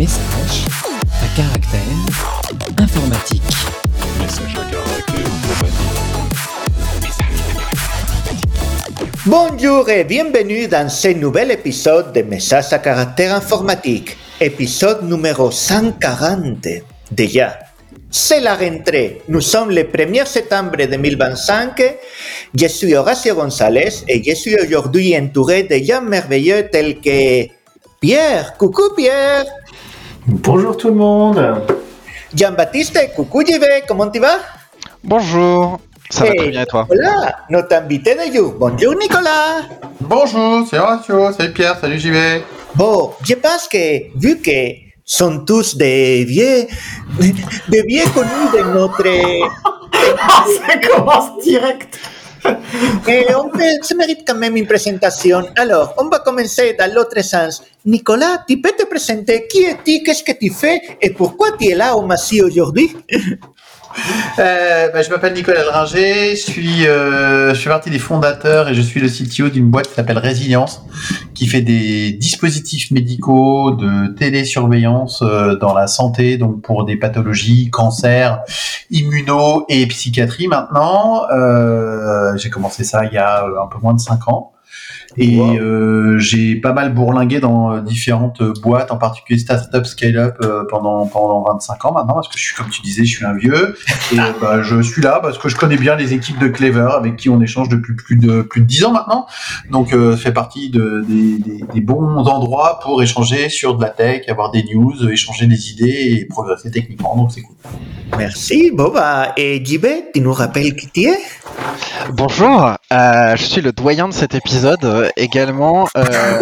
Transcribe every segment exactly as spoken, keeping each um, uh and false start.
Message à caractère informatique. Message à caractère informatique. Bonjour et bienvenue dans ce nouvel épisode de Message à caractère informatique, épisode numéro cent quarante. Déjà, c'est la rentrée. Nous sommes le premier septembre deux mille vingt-cinq. Je suis Horacio González et je suis aujourd'hui entouré de gens merveilleux tels que Pierre. Coucou Pierre. Bonjour tout le monde. Jean-Baptiste, coucou J V, comment tu vas? Bonjour, ça va très bien et toi? Voilà, notre invité de jour. Bonjour Nicolas. Bonjour, c'est Horacio, salut Pierre, salut J V. Bon, je pense que, vu que sont tous des vieux, des vieux connus de notre... Ça commence direct. Et on peut, ça mérite quand même une présentation. Alors, on va commencer dans l'autre sens. Nicolas, tu peux te présenter? Qui es-tu? Qu'est-ce que tu fais? Et pourquoi tu es là au Massy aujourd'hui? Euh, bah, je m'appelle Nicolas Dringer, je suis, euh, je fais partie des fondateurs et je suis le C T O d'une boîte qui s'appelle Résilience, qui fait des dispositifs médicaux de télésurveillance euh, dans la santé, donc pour des pathologies, cancer, immuno et psychiatrie maintenant. Euh, j'ai commencé ça il y a un peu moins de cinq ans. Et wow. euh, j'ai pas mal bourlingué dans différentes boîtes, en particulier Startup Scale-Up euh, pendant pendant vingt-cinq ans maintenant, parce que je suis, comme tu disais, je suis un vieux. Et bah, je suis là parce que je connais bien les équipes de Clever avec qui on échange depuis plus de plus de dix ans maintenant. Donc, euh, ça fait partie de, des, des, des bons endroits pour échanger sur de la tech, avoir des news, échanger des idées et progresser techniquement. Donc, c'est cool. Merci. Bon, bah, et J B, tu nous rappelles qui tu es? Bonjour, euh, je suis le doyen de cet épisode euh, également. Euh...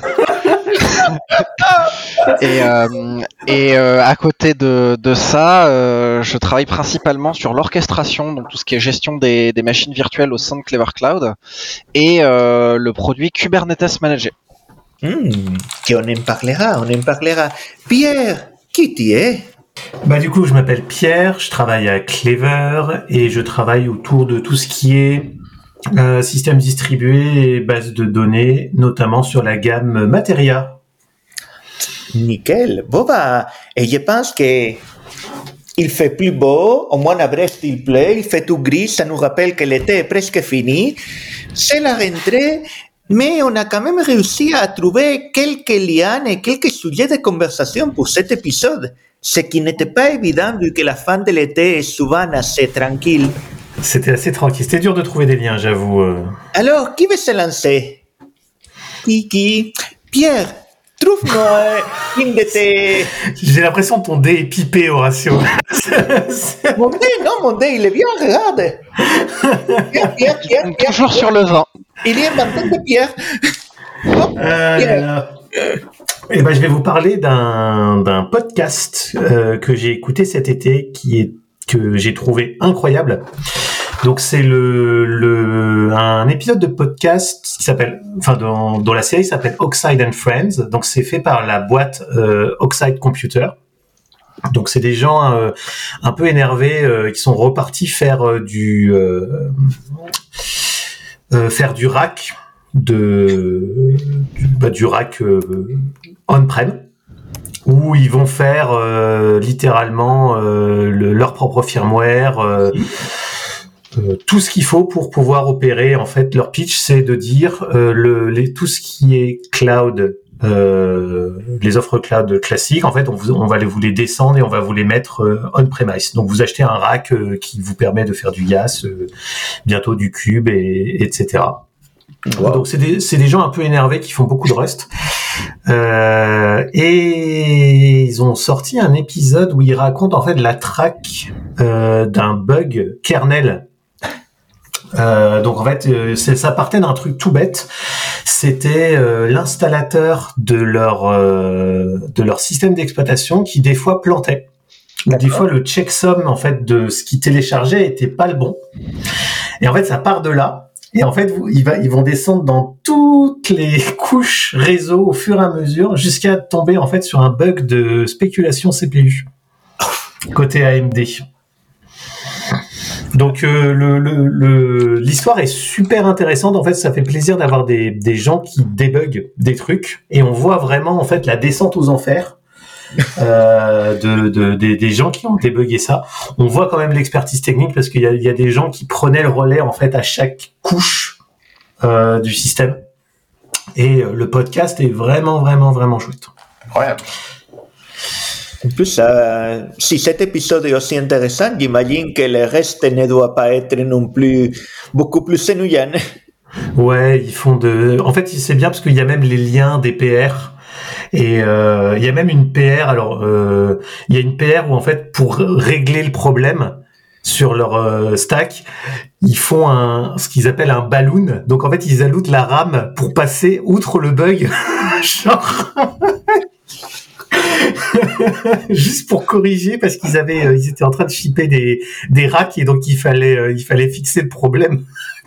et euh, et euh, à côté de, de ça, euh, je travaille principalement sur l'orchestration, donc tout ce qui est gestion des, des machines virtuelles au sein de Clever Cloud, et euh, le produit Kubernetes Manager. Mmh, on en parlera, on en parlera. Pierre, qui tu es? Bah du coup, je m'appelle Pierre, je travaille à Clever et je travaille autour de tout ce qui est euh, système distribué et base de données, notamment sur la gamme Materia. Nickel. Bon bah, et je pense que il fait plus beau, au moins à Brest il pleut, il fait tout gris, ça nous rappelle que l'été est presque fini. C'est la rentrée. Mais on a quand même réussi à trouver quelques liens et quelques sujets de conversation pour cet épisode, ce qui n'était pas évident vu que la fin de l'été est souvent assez tranquille. C'était assez tranquille, c'était dur de trouver des liens, j'avoue. Alors, qui veut se lancer? Qui, qui? Pierre, trouve-moi une de tes... J'ai l'impression que ton dé est pipé, Horacio. Mon dé, non, mon dé, il est bien, regarde. Pierre, Pierre, Pierre, Pierre. Toujours sur le vent. Il est inventé de Pierre. Oh, euh, Pierre. Eh ben, je vais vous parler d'un, d'un podcast euh, que j'ai écouté cet été, qui est que j'ai trouvé incroyable. Donc c'est le, le un épisode de podcast qui s'appelle, enfin dans, dans la série s'appelle Oxide and Friends. Donc c'est fait par la boîte euh, Oxide Computer. Donc c'est des gens euh, un peu énervés euh, qui sont repartis faire euh, du euh, euh, faire du rack de du, bah, du rack euh, on-prem, où ils vont faire euh, littéralement euh, le, leur propre firmware, euh, euh, tout ce qu'il faut pour pouvoir opérer. En fait, leur pitch, c'est de dire euh, le, les, tout ce qui est cloud, euh, les offres cloud classiques, en fait, on, vous, on va les, vous les descendre et on va vous les mettre euh, on-premise. Donc, vous achetez un rack euh, qui vous permet de faire du I A S, euh, bientôt du cube, et, etc. Wow. Donc, c'est des, c'est des gens un peu énervés qui font beaucoup de Rust. Euh, et ils ont sorti un épisode où ils racontent en fait la track euh, d'un bug kernel. Euh, donc en fait, euh, c'est, ça partait d'un truc tout bête. C'était euh, l'installateur de leur euh, de leur système d'exploitation qui des fois plantait. D'accord. Des fois le checksum en fait de ce qui téléchargeait était pas le bon. Et en fait, ça part de là. Et en fait, ils, va, ils vont descendre dans toutes les couches réseau au fur et à mesure jusqu'à tomber en fait sur un bug de spéculation C P U côté A M D. Donc euh, le, le, le, l'histoire est super intéressante. En fait, ça fait plaisir d'avoir des, des gens qui débuguent des trucs et on voit vraiment en fait la descente aux enfers euh, de, de, de des gens qui ont débugué ça. On voit quand même l'expertise technique parce qu'il y a, il y a des gens qui prenaient le relais en fait à chaque couche euh, du système. Et euh, le podcast est vraiment, vraiment, vraiment chouette. Incroyable. En plus, euh, si cet épisode est aussi intéressant, j'imagine que le reste ne doit pas être non plus beaucoup plus ennuyant. Ouais, ils font de. En fait, c'est bien parce qu'il y a même les liens des P R. Et euh, il y a même une P R. Alors, euh, il y a une P R où en fait, pour régler le problème sur leur euh, stack, ils font un ce qu'ils appellent un balloon. Donc en fait, ils ajoutent la RAM pour passer outre le bug. Genre. Juste pour corriger parce qu'ils avaient, euh, ils étaient en train de shipper des des racks et donc il fallait, euh, il fallait fixer le problème.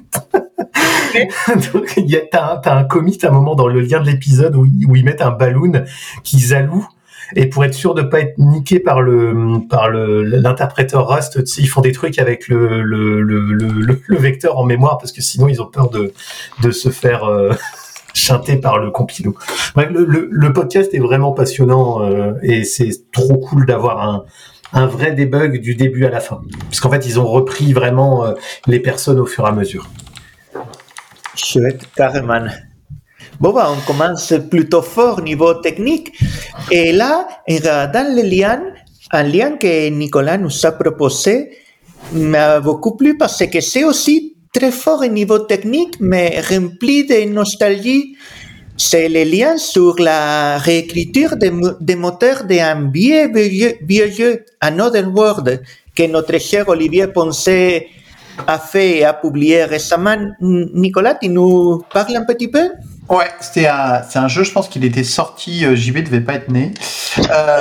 Donc il y a t'as un, t'as un commit à un moment dans le lien de l'épisode où ils, où ils mettent un balloon qu'ils allouent et pour être sûr de pas être niqué par le par le l'interpréteur Rust, tu sais, ils font des trucs avec le le le le, le vecteur en mémoire parce que sinon ils ont peur de de se faire euh, chanté par le compilo. Bref, le, le, le podcast est vraiment passionnant euh, et c'est trop cool d'avoir un, un vrai debug du début à la fin. Parce qu'en fait, ils ont repris vraiment euh, les personnes au fur et à mesure. Chouette, carrément. Bon, bah, on commence plutôt fort niveau technique. Et là, dans le lien, un lien que Nicolas nous a proposé m'a beaucoup plu parce que c'est aussi très fort au niveau technique, mais rempli de nostalgie. C'est le lien sur la réécriture des, des moteurs d'un vieux, vieux, vieux jeu, Another World, que notre cher Olivier Poncet a fait et a publié récemment. Nicolas, tu nous parles un petit peu? Ouais, c'était un, c'est un jeu, je pense qu'il était sorti, euh, J B devait pas être né. Euh...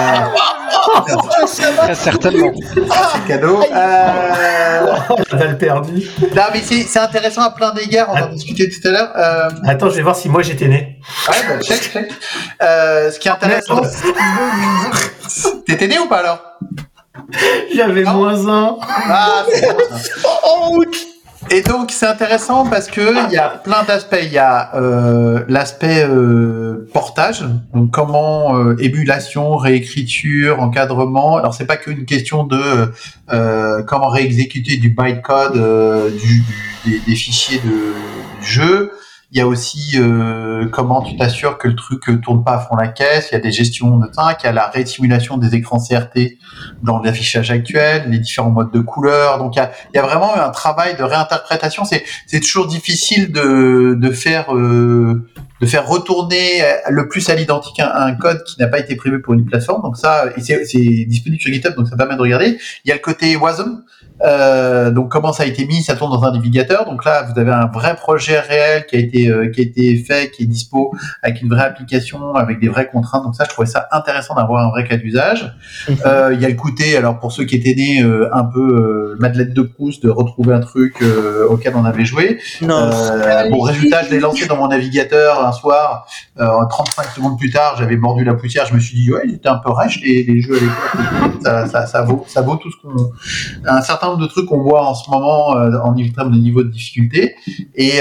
Très certainement. C'est cadeau. Euh... On a le perdu. Non, mais c'est, c'est intéressant à plein d'égards, on en discutait tout à l'heure. Euh... Attends, je vais voir si moi j'étais né. Ouais, bah, check, check. Euh, ce qui est intéressant, c'est... T'étais né ou pas alors? J'avais non. moins un. Ah, c'est bon, ça. Et donc c'est intéressant parce que il y a plein d'aspects. Il y a euh, l'aspect euh, portage, donc comment euh, émulation, réécriture, encadrement. Alors c'est pas qu'une question de euh, comment réexécuter du bytecode, euh, du, du, des, des fichiers de, du jeu. Il y a aussi euh, comment tu t'assures que le truc euh, tourne pas à fond la caisse. Il y a des gestions de temps, il y a la résimulation des écrans C R T dans l'affichage actuel, les différents modes de couleurs. Donc il y a, il y a vraiment un travail de réinterprétation. C'est, c'est toujours difficile de, de faire euh, de faire retourner le plus à l'identique un, un code qui n'a pas été prévu pour une plateforme. Donc ça, et c'est, c'est disponible sur GitHub, donc ça permet de regarder. Il y a le côté WASM. Euh, donc comment ça a été mis, ça tourne dans un navigateur. Donc là, vous avez un vrai projet réel qui a été euh, qui a été fait, qui est dispo avec une vraie application, avec des vraies contraintes. Donc ça, je trouvais ça intéressant d'avoir un vrai cas d'usage. Il euh, y a le côté, alors pour ceux qui étaient nés euh, un peu euh, Madeleine de Proust, de retrouver un truc euh, auquel on avait joué. Non. Euh, bon, résultat, je l'ai lancé dans mon navigateur un soir. Euh, trente-cinq secondes plus tard, j'avais mordu la poussière. Je me suis dit ouais, il était un peu rêche les, les jeux à l'époque. Ça, ça, ça vaut, ça vaut tout ce qu'on, un certain nombre de trucs qu'on voit en ce moment euh, en termes de niveau de difficulté. Et,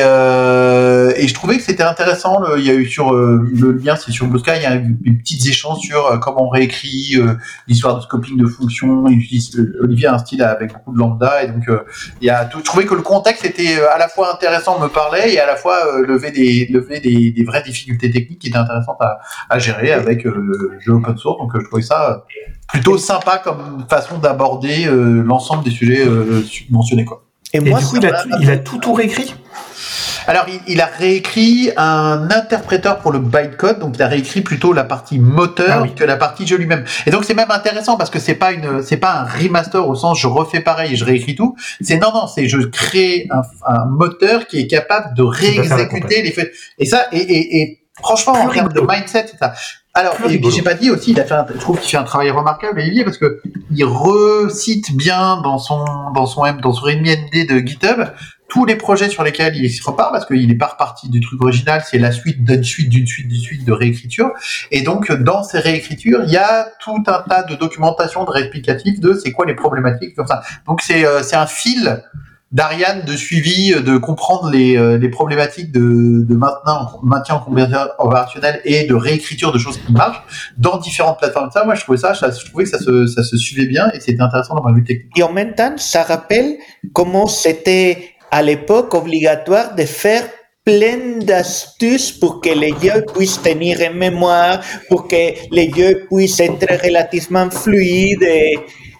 euh, et je trouvais que c'était intéressant. Le, il y a eu sur euh, le lien, c'est sur Blue Sky, il y a eu des petites échanges sur euh, comment on réécrit euh, l'histoire de scoping de fonctions. Il utilise, euh, Olivier a un style avec beaucoup de lambda, et donc euh, il y a tout, je trouvais que le contexte était à la fois intéressant, me parlait, et à la fois euh, lever des lever des, des vraies difficultés techniques qui étaient intéressantes à, à gérer avec euh, le jeu open source. Donc euh, je trouvais ça plutôt sympa comme façon d'aborder euh, l'ensemble des sujets euh, mentionnés, quoi. Et, et moi, du coup, il a, il a tout tout réécrit. Alors, il, il a réécrit un interpréteur pour le bytecode, donc il a réécrit plutôt la partie moteur ah oui. que la partie jeu lui-même. Et donc c'est même intéressant parce que c'est pas une, c'est pas un remaster au sens je refais pareil et je réécris tout. C'est non non, c'est je crée un, un moteur qui est capable de réexécuter les faits. Et ça, et, et, et franchement, Plus en termes de mindset, c'est ça. Alors, et puis j'ai pas dit aussi, il a fait un, je trouve qu'il fait un travail remarquable, Olivier, parce que il recite bien dans son, dans son M, dans son R E A D M I N D de GitHub, tous les projets sur lesquels il repart, parce qu'il est pas reparti du truc original, c'est la suite d'une suite d'une suite d'une suite de réécriture. Et donc, dans ces réécritures, il y a tout un tas de documentation, de réexplicatifs de c'est quoi les problématiques, comme ça. Donc, c'est, euh, c'est un fil d'Ariane de suivi, de comprendre les, euh, les problématiques de, de maintien, maintien en conversion opérationnel et de réécriture de choses qui marchent dans différentes plateformes. Ça, moi, je trouvais ça, je trouvais que ça se, ça se suivait bien et c'était intéressant dans ma vue technique. Et en même temps, ça rappelle comment c'était à l'époque obligatoire de faire plein d'astuces pour que les jeux puissent tenir en mémoire, pour que les jeux puissent être relativement fluides et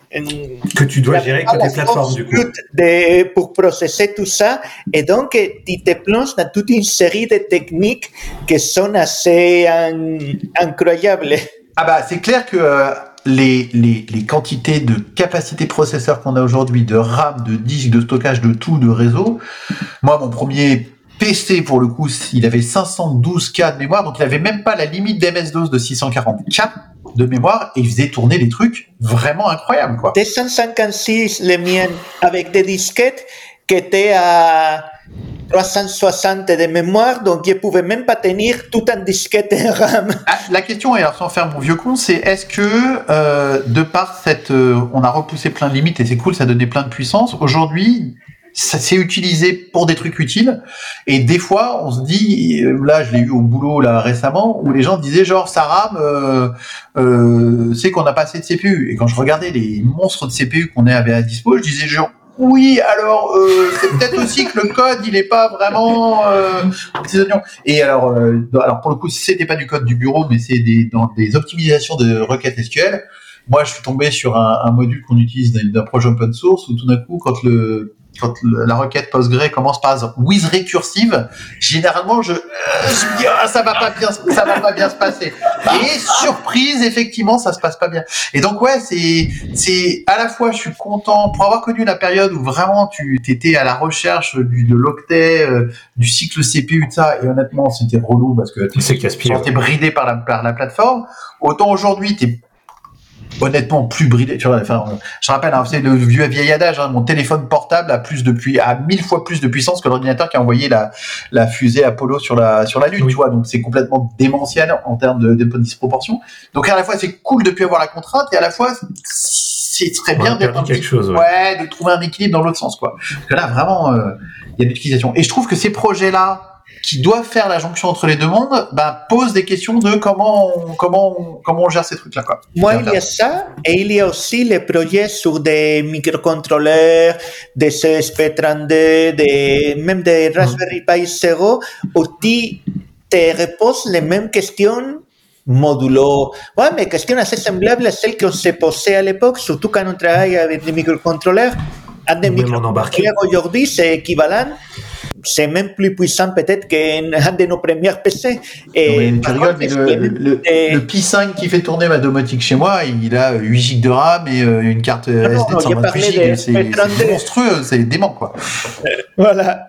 que tu dois gérer côté plateforme du coup. De, pour processer tout ça. Et donc, tu te plonges dans toute une série de techniques qui sont assez in, incroyables. Ah bah, c'est clair que euh, les, les, les quantités de capacité processeur qu'on a aujourd'hui, de RAM, de disque, de stockage, de tout, de réseau. Moi, mon premier P C, pour le coup, il avait cinq cent douze K de mémoire, donc il avait même pas la limite d'M S DOS de six cent quarante K de mémoire, et il faisait tourner des trucs vraiment incroyables, quoi. deux cent cinquante-six, les miennes, avec des disquettes qui étaient à trois cent soixante de mémoire, donc je pouvais même pas tenir tout un disquette en RAM. Ah, la question, et alors sans faire mon vieux con, c'est est-ce que, euh, de par cette... Euh, on a repoussé plein de limites, et c'est cool, ça donnait plein de puissance, aujourd'hui... ça s'est utilisé pour des trucs utiles et des fois on se dit, là je l'ai eu au boulot là récemment où les gens disaient genre ça rame euh, euh, c'est qu'on n'a pas assez de C P U, et quand je regardais les monstres de C P U qu'on avait à dispo, je disais genre oui alors euh, c'est peut-être aussi que le code il est pas vraiment euh, petits oignons. Et alors euh, alors pour le coup c'était pas du code du bureau mais c'est des dans des optimisations de requêtes S Q L. Moi je suis tombé sur un, un module qu'on utilise d'un projet open source où tout d'un coup quand le quand le, la requête Postgre commence par with recursive, généralement je, euh, je me dis ah, ça va pas bien, ça va pas bien se passer. Et surprise, effectivement, ça se passe pas bien. Et donc ouais, c'est c'est à la fois je suis content pour avoir connu la période où vraiment tu t'étais à la recherche du de l'octet, euh, du cycle C P U de ça, et honnêtement c'était relou parce que tu t'es bridé par la par la plateforme. Autant aujourd'hui t'es honnêtement plus bridé. Tu vois, enfin, je rappelle, hein, c'est le vieux vieil adage. Hein, mon téléphone portable a plus de pu- a mille fois plus de puissance que l'ordinateur qui a envoyé la, la fusée Apollo sur la sur la Lune. Oui. Tu vois, donc c'est complètement démentiel en termes de, de disproportion. Donc à la fois c'est cool de plus avoir la contrainte et à la fois c'est très bien d'être quelque chose. Ouais. ouais, de trouver un équilibre dans l'autre sens, quoi. Parce que là vraiment, il euh, y a de l'utilisation. Et je trouve que ces projets-là, qui doivent faire la jonction entre les deux mondes, bah, posent des questions de comment on, comment on, comment on gère ces trucs-là, quoi. Moi, il y a ça, et il y a aussi les projets sur des microcontrôleurs, des C S P trente-deux, des, même des Raspberry Pi zéro, où tu te reposes les mêmes questions modulo. Ouais, mais questions assez semblables à celles qu'on s'est posées à l'époque, surtout quand on travaille avec des microcontrôleurs. Un des microcontrôleurs aujourd'hui, c'est équivalent. C'est même plus puissant peut-être qu'un de nos premiers P C. Et oui, tu rigoles, mais le, le, le, le Pi cinq qui fait tourner ma domotique chez moi, il a huit gigs de RAM et une carte non, S D de cent vingt-huit gigs. C'est, c'est monstrueux, c'est dément, quoi. Voilà.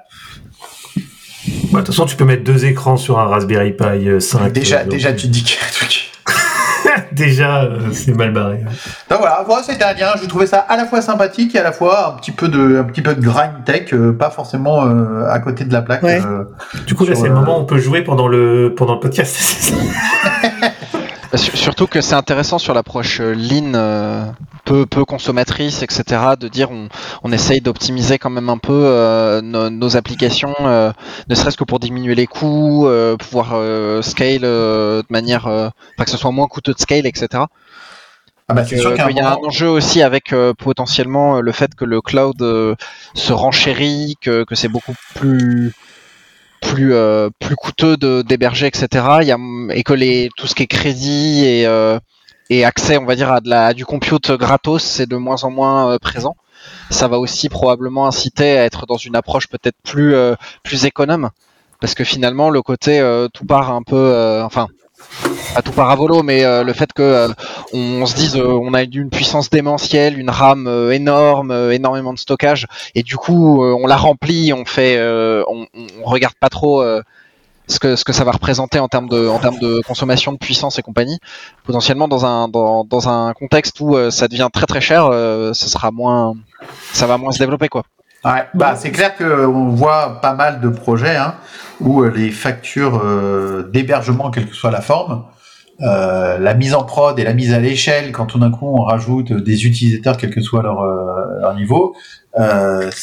De toute façon, tu peux mettre deux écrans sur un Raspberry Pi cinq. Déjà, euh, déjà tu te dis qu'il y a un truc. Déjà, euh, c'est mal barré. Donc voilà, voilà, c'était un lien. Je trouvais ça à la fois sympathique et à la fois un petit peu de, un petit peu de grind tech, euh, pas forcément euh, à côté de la plaque. Ouais. Euh, du coup, là, c'est euh... le moment où on peut jouer pendant le, pendant le podcast. Surtout que c'est intéressant sur l'approche lean, euh, peu, peu consommatrice, et cetera, de dire on, on essaye d'optimiser quand même un peu euh, nos, nos applications, euh, ne serait-ce que pour diminuer les coûts, euh, pouvoir euh, scale euh, de manière, euh, enfin que ce soit moins coûteux de scale, et cetera. Ah bah c'est sûr qu'il y a un enjeu aussi avec euh, potentiellement le fait que le cloud euh, se renchérit, que, que c'est beaucoup plus plus euh, plus coûteux de d'héberger, et cetera. Il y a, et que les tout ce qui est crédit et euh, et accès, on va dire, à de la à du compute gratos, c'est de moins en moins euh, présent. Ça va aussi probablement inciter à être dans une approche peut-être plus euh, plus économe, parce que finalement le côté euh, tout part un peu, euh, enfin pas tout part à volo, mais euh, le fait que euh, on, on se dise euh, on a une puissance démentielle, une RAM euh, énorme, euh, énormément de stockage, et du coup euh, on la remplit, on fait, euh, on, on regarde pas trop euh, ce que ce que ça va représenter en termes de en termes de consommation de puissance et compagnie. Potentiellement dans un dans, dans un contexte où euh, ça devient très très cher, euh, ce sera moins, ça va moins se développer, quoi. Ouais, bah c'est clair qu'on voit pas mal de projets hein, où les factures euh, d'hébergement, quelle que soit la forme, euh, la mise en prod et la mise à l'échelle, quand tout d'un coup on rajoute des utilisateurs, quel que soit leur, euh, leur niveau, euh, c'est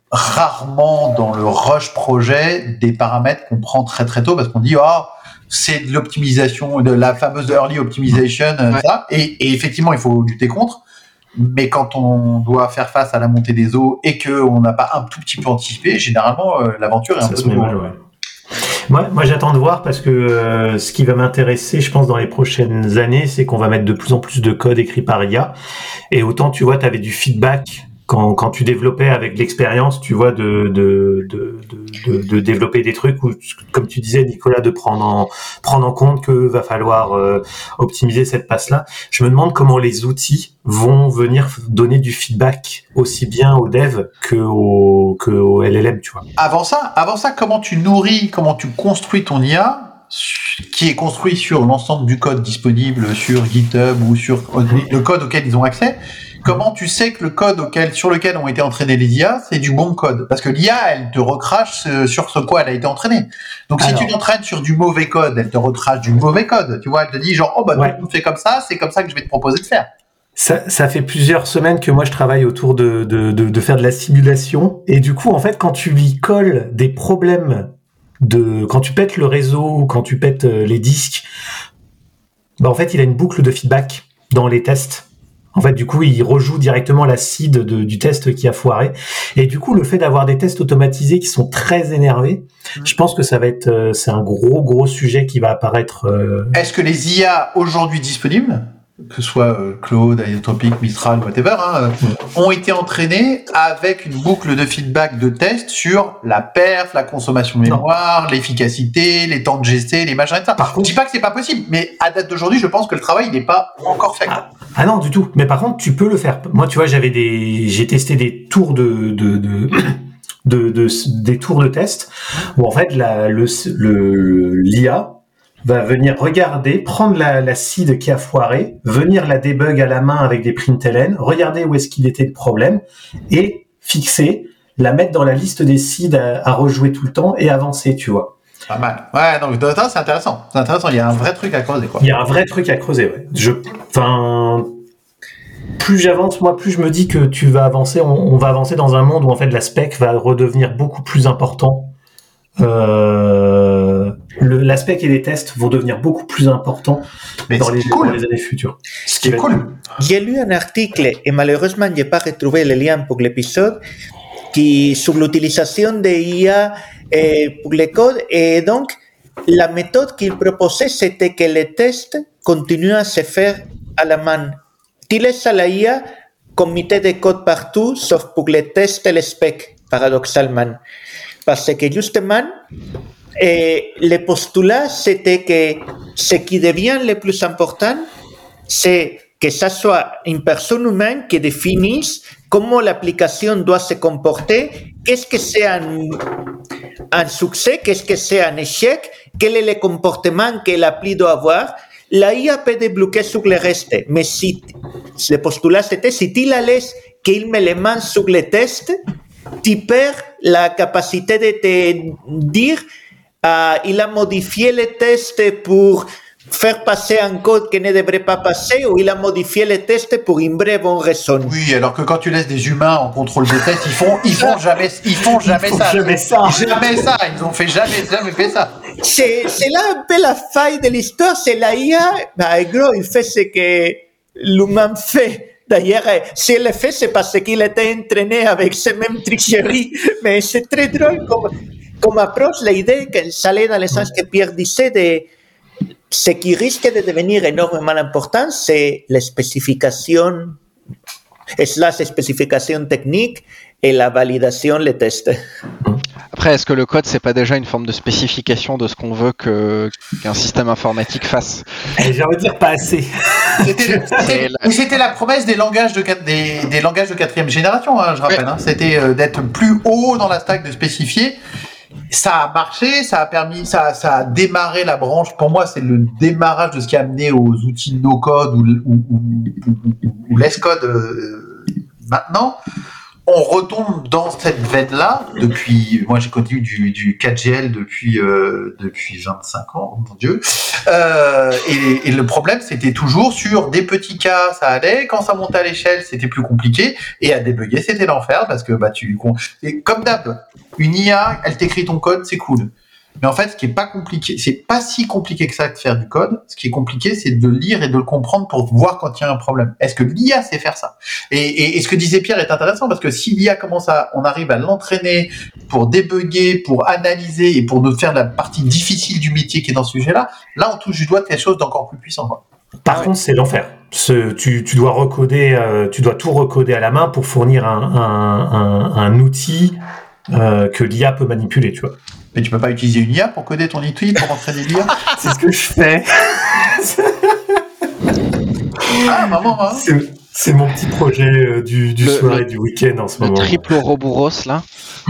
rarement dans le rush projet des paramètres qu'on prend très très tôt parce qu'on dit ah oh, c'est de l'optimisation, de la fameuse early optimization, ouais. ça. Et, et effectivement il faut lutter contre. Mais quand on doit faire face à la montée des eaux et qu'on n'a pas un tout petit peu anticipé, généralement euh, l'aventure est un ça peu se met mal, ouais. Moi, moi, j'attends de voir parce que euh, ce qui va m'intéresser, je pense, dans les prochaines années, c'est qu'on va mettre de plus en plus de code écrit par I A. Et autant, tu vois, tu avais du feedback quand, quand tu développais avec l'expérience, tu vois, de, de, de, de, de, de développer des trucs où, comme tu disais, Nicolas, de prendre en, prendre en compte que va falloir euh, optimiser cette passe-là. Je me demande comment les outils vont venir donner du feedback aussi bien aux devs que au, que au L L M, tu vois. Avant ça, avant ça, comment tu nourris, comment tu construis ton I A, qui est construit sur l'ensemble du code disponible sur GitHub ou sur le code auquel ils ont accès. Comment tu sais que le code auquel, sur lequel ont été entraînés les I A, c'est du bon code? Parce que l'I A, elle te recrache sur ce quoi elle a été entraînée. Donc, alors, si tu t'entraînes sur du mauvais code, elle te recrache du mauvais code. Tu vois, elle te dit genre, oh, bah, ouais. tu fais comme ça, c'est comme ça que je vais te proposer de faire. Ça, ça fait plusieurs semaines que moi, je travaille autour de, de, de, de faire de la simulation. Et du coup, en fait, quand tu lui colles des problèmes de, quand tu pètes le réseau, quand tu pètes les disques, bah, en fait, il a une boucle de feedback dans les tests. En fait, du coup, il rejoue directement la seed de, du test qui a foiré. Et du coup, le fait d'avoir des tests automatisés qui sont très énervés, mmh. je pense que ça va être, euh, c'est un gros, gros sujet qui va apparaître. Euh... Est-ce que les I A aujourd'hui disponibles, que ce soit euh, Claude, Iotropic, Mistral, whatever, hein, mmh. ont été entraînés avec une boucle de feedback de test sur la perf, la consommation de mémoire, non. l'efficacité, les temps de G C, les machins et ça. Par contre, je dis pas que c'est pas possible, mais à date d'aujourd'hui, je pense que le travail n'est pas encore fait. Ah. Ah non, du tout. Mais par contre, tu peux le faire. Moi, tu vois, j'avais des, j'ai testé des tours de, de, de, de, de des tours de test où en fait, la, le, le, l'I A va venir regarder, prendre la, la seed qui a foiré, venir la débug à la main avec des println, regarder où est-ce qu'il était le problème et fixer, la mettre dans la liste des seeds à, à rejouer tout le temps et avancer, tu vois. Pas mal. Ouais, donc c'est intéressant. C'est intéressant. Il y a un vrai truc à creuser, quoi. Il y a un vrai truc à creuser, ouais. Je, enfin, plus j'avance, moi, plus je me dis que tu vas avancer. On, on va avancer dans un monde où en fait la spec va redevenir beaucoup plus important. Euh, le, la spec et les tests vont devenir beaucoup plus importants Mais dans les, cool. dans les années futures. Ce qui est cool. J'ai lu un article et malheureusement je n'ai pas retrouvé le lien pour l'épisode qui sur l'utilisation des I A et pour les codes, et donc la méthode qu'il proposait c'était que les tests continuent à se faire à la main. Tu laisses à la I A comité de code partout sauf pour les tests et les specs, paradoxalement, parce que justement et le postulat c'était que ce qui devient le plus important c'est que ça soit une personne humaine qui définisse comment l'application doit se comporter, qu'est-ce que c'est un, un succès, qu'est-ce que c'est un échec, quel est le comportement que l'appli doit avoir. La I A peut débloquer sur le reste, mais si le postulat c'était si tu la laisses qu'il met les mains sur les tests, tu perds la capacité de te dire euh, il a modifié les tests pour faire passer un code qui ne devrait pas passer ou il a modifié les tests pour une vraie bonne raison. Oui, alors que quand tu laisses des humains en contrôle des tests, ils font, ils font jamais, ils font jamais ils font ça. Jamais ça. Jamais ça. Ils ont fait jamais, jamais fait ça. C'est, c'est là un peu la faille de l'histoire, c'est la I A. Bah, gros, il fait ce que l'humain fait. D'ailleurs, si elle le fait, c'est parce qu'il était entraîné avec ces mêmes tricheries. Mais c'est très drôle comme, comme approche, l'idée que ça allait dans le sens que Pierre disait de ce qui risque de devenir énormément important, c'est les spécifications, slash spécifications techniques et la validation, les tests. Après, est-ce que le code, c'est pas déjà une forme de spécification de ce qu'on veut que, qu'un système informatique fasse? J'ai envie de dire pas assez. C'était, c'était, la... c'était la promesse des langages de, des, des langages de quatrième génération, hein, je rappelle. Ouais. Hein. C'était euh, d'être plus haut dans la stack, de spécifier. Ça a marché, ça a permis, ça, ça a démarré la branche. Pour moi, c'est le démarrage de ce qui a amené aux outils no-code ou, ou, ou, ou, ou, ou l'S-code euh, maintenant. on retombe dans cette veine-là depuis. Moi, j'ai connu du, du quatre G L depuis euh, depuis vingt-cinq ans, oh mon Dieu. Euh, et, et le problème, c'était toujours sur des petits cas, ça allait. Quand ça montait à l'échelle, c'était plus compliqué. Et à débugger, c'était l'enfer parce que bah tu. Et comme d'hab, une I A, elle t'écrit ton code, c'est cool. Mais en fait, ce qui est pas compliqué, c'est pas si compliqué que ça de faire du code. Ce qui est compliqué, c'est de le lire et de le comprendre pour voir quand il y a un problème. Est-ce que l'I A sait faire ça ? et, et, et ce que disait Pierre est intéressant parce que si l'I A commence à, on arrive à l'entraîner pour débugger, pour analyser et pour nous faire la partie difficile du métier qui est dans ce sujet-là, là, on touche du doigt quelque chose d'encore plus puissant, quoi. Par contre, c'est l'enfer. Ce, tu, tu dois recoder, euh, tu dois tout recoder à la main pour fournir un, un, un, un outil euh, que l'I A peut manipuler, tu vois. Mais tu peux pas utiliser une I A pour coder ton outil, pour entraîner l'I A ? C'est ce que je fais. Ah, maman, hein. c'est, c'est mon petit projet euh, du, du Le- soir le- et du week-end en ce Le moment. triple Ouroboros, là.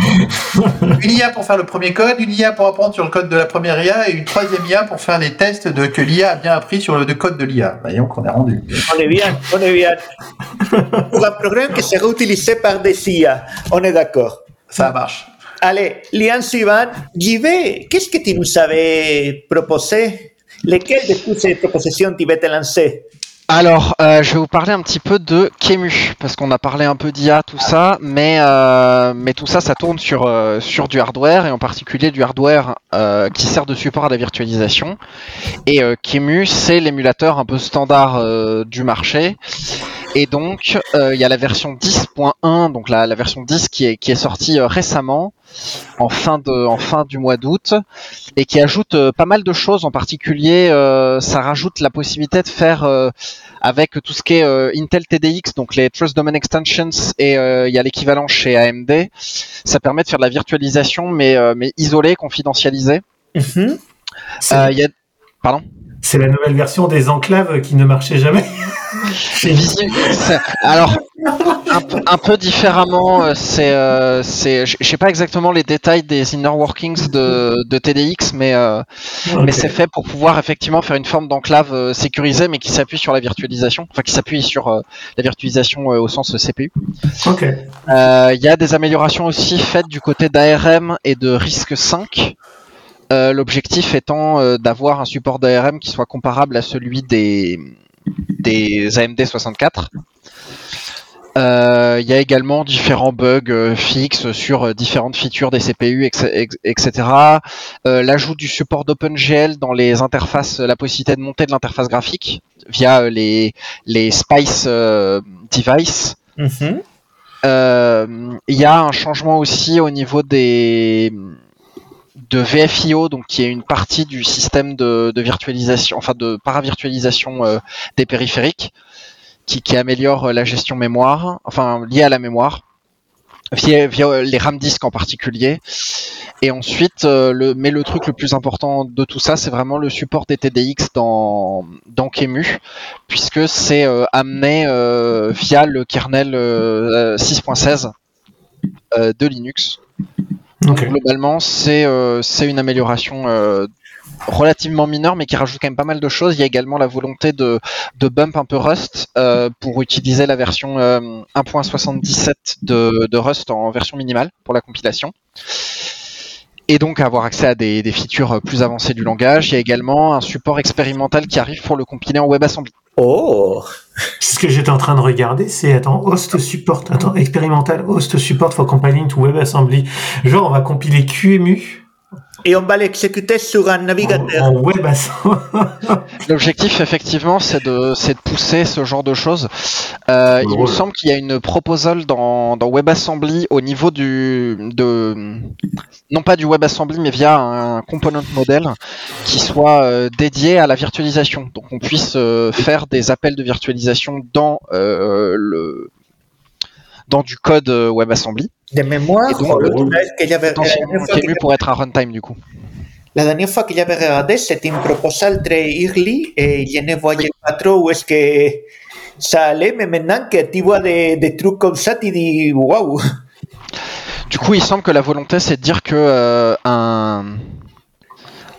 Une I A pour faire le premier code, une I A pour apprendre sur le code de la première I A et une troisième I A pour faire les tests de que l'I A a bien appris sur le de code de l'I A. Voyons qu'on est rendu. On est bien, on est bien. Pour un programme qui sera utilisé par des I A, on est d'accord. Ça marche. Allez, lien suivant. J V, qu'est-ce que tu nous avais proposé? Lesquelles de toutes ces propositions tu vas te lancer? Alors, euh, je vais vous parler un petit peu de Qemu, parce qu'on a parlé un peu d'I A, tout ça, mais, euh, mais tout ça, ça tourne sur, euh, sur du hardware, et en particulier du hardware euh, qui sert de support à la virtualisation. Et euh, Qemu, c'est l'émulateur un peu standard euh, du marché. Et donc, euh, il y a la version dix point un, donc la, la version dix qui est, qui est sortie euh, récemment, en fin, de, en fin du mois d'août, et qui ajoute euh, pas mal de choses. En particulier, euh, ça rajoute la possibilité de faire, euh, avec tout ce qui est euh, Intel T D X, donc les Trust Domain Extensions, et euh, il y a l'équivalent chez A M D, ça permet de faire de la virtualisation, mais, euh, mais isolée, confidentialisée. Mm-hmm. C'est, Euh, il y a... Pardon c'est la nouvelle version des enclaves qui ne marchait jamais. C'est visible. C'est- Alors, un, peu- un peu différemment, euh, c'est, euh, c'est, je je sais pas exactement les détails des inner workings de, de T D X, mais, euh, Ok. mais c'est fait pour pouvoir effectivement faire une forme d'enclave euh, sécurisée, mais qui s'appuie sur la virtualisation, enfin qui s'appuie sur euh, la virtualisation euh, au sens C P U. Ok. Euh, Il y a des améliorations aussi faites du côté d'A R M et de risque cinq. Euh, l'objectif étant euh, d'avoir un support d'A R M qui soit comparable à celui des, des A M D soixante-quatre. Euh, Il y a également différents bugs euh, fixes sur euh, différentes features des C P U, et cetera. Euh, L'ajout du support d'OpenGL dans les interfaces, la possibilité de monter de l'interface graphique via euh, les, les Spice euh, devices. Mm-hmm. Euh, Il y a un changement aussi au niveau des de V F I O, donc qui est une partie du système de, de virtualisation, enfin de paravirtualisation euh, des périphériques, qui, qui améliore la gestion mémoire, enfin liée à la mémoire, via, via les RAM disques en particulier. Et ensuite, euh, le, mais le truc le plus important de tout ça, c'est vraiment le support des T D X dans, dans Qemu, puisque c'est euh, amené euh, via le kernel euh, six point seize euh, de Linux. Donc Ok. globalement, c'est euh, c'est une amélioration euh, relativement mineure, mais qui rajoute quand même pas mal de choses. Il y a également la volonté de, de bump un peu Rust euh, pour utiliser la version euh, un point soixante-dix-sept de, de Rust en version minimale pour la compilation. Et donc avoir accès à des, des features plus avancées du langage. Il y a également un support expérimental qui arrive pour le compiler en WebAssembly. Oh, C'est ce que j'étais en train de regarder, c'est, attends, host support, attends, expérimental, host support for compiling to WebAssembly. Genre, on va compiler Qemu et on va l'exécuter sur un en, navigateur. en WebAssembly. L'objectif, effectivement, c'est de, c'est de pousser ce genre de choses. Euh, il me Drôle. semble qu'il y a une proposal dans, dans WebAssembly au niveau du, de, non pas du WebAssembly, mais via un component model qui soit euh, dédié à la virtualisation. Donc, on puisse euh, faire des appels de virtualisation dans euh, le, dans du code euh, WebAssembly. De mémoire, Et donc, la dernière que j'avais- la Potentiellement, dernière fois Qemu que- pour être un runtime du coup. la dernière fois que j'avais regardé, c'était une proposal très early et je ne voyais pas trop où est-ce que ça allait, mais maintenant que tu vois des, des trucs comme ça, tu dis waouh. Du coup, il semble que la volonté, c'est de dire que euh, un,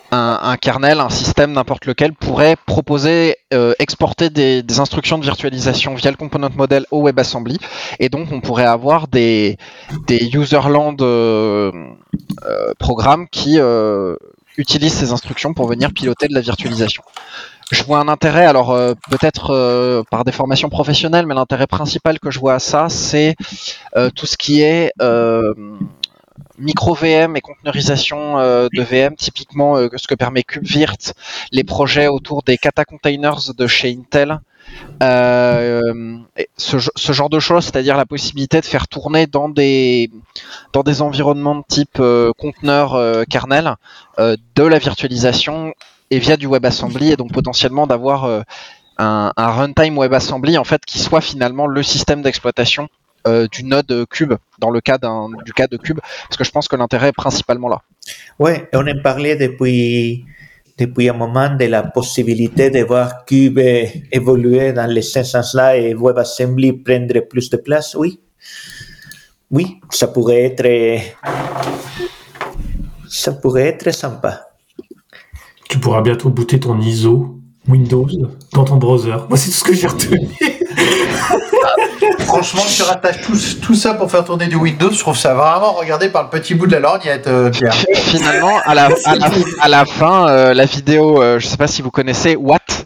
un, un kernel, un système, n'importe lequel, pourrait proposer, euh, exporter des, des instructions de virtualisation via le component model au WebAssembly, et donc on pourrait avoir des, des userland euh, euh, programmes qui euh, utilisent ces instructions pour venir piloter de la virtualisation. Je vois un intérêt, alors euh, peut-être euh, par des formations professionnelles, mais l'intérêt principal que je vois à ça, c'est euh, tout ce qui est euh, micro-V M et conteneurisation euh, de V M, typiquement euh, ce que permet KubeVirt, les projets autour des Kata Containers de chez Intel, euh, ce, ce genre de choses, c'est-à-dire la possibilité de faire tourner dans des, dans des environnements de type euh, conteneur euh, kernel euh, de la virtualisation et via du WebAssembly, et donc potentiellement d'avoir euh, un, un runtime WebAssembly en fait qui soit finalement le système d'exploitation euh, du node Cube dans le cas d'un, du cas de Cube, parce que je pense que l'intérêt est principalement là. Ouais, on en parlait depuis, depuis un moment de la possibilité de voir Cube évoluer dans le sens-là et WebAssembly prendre plus de place, oui. Oui, ça pourrait être, ça pourrait être sympa. Tu pourras bientôt booter ton I S O Windows dans ton browser. Moi, c'est tout ce que j'ai retenu. Franchement, tu rattaches tout, tout ça pour faire tourner du Windows, je trouve ça vraiment regardé par le petit bout de la lorgnette, euh, Pierre. Finalement, à la, à la, à la fin, euh, la vidéo, euh, je sais pas si vous connaissez Watt,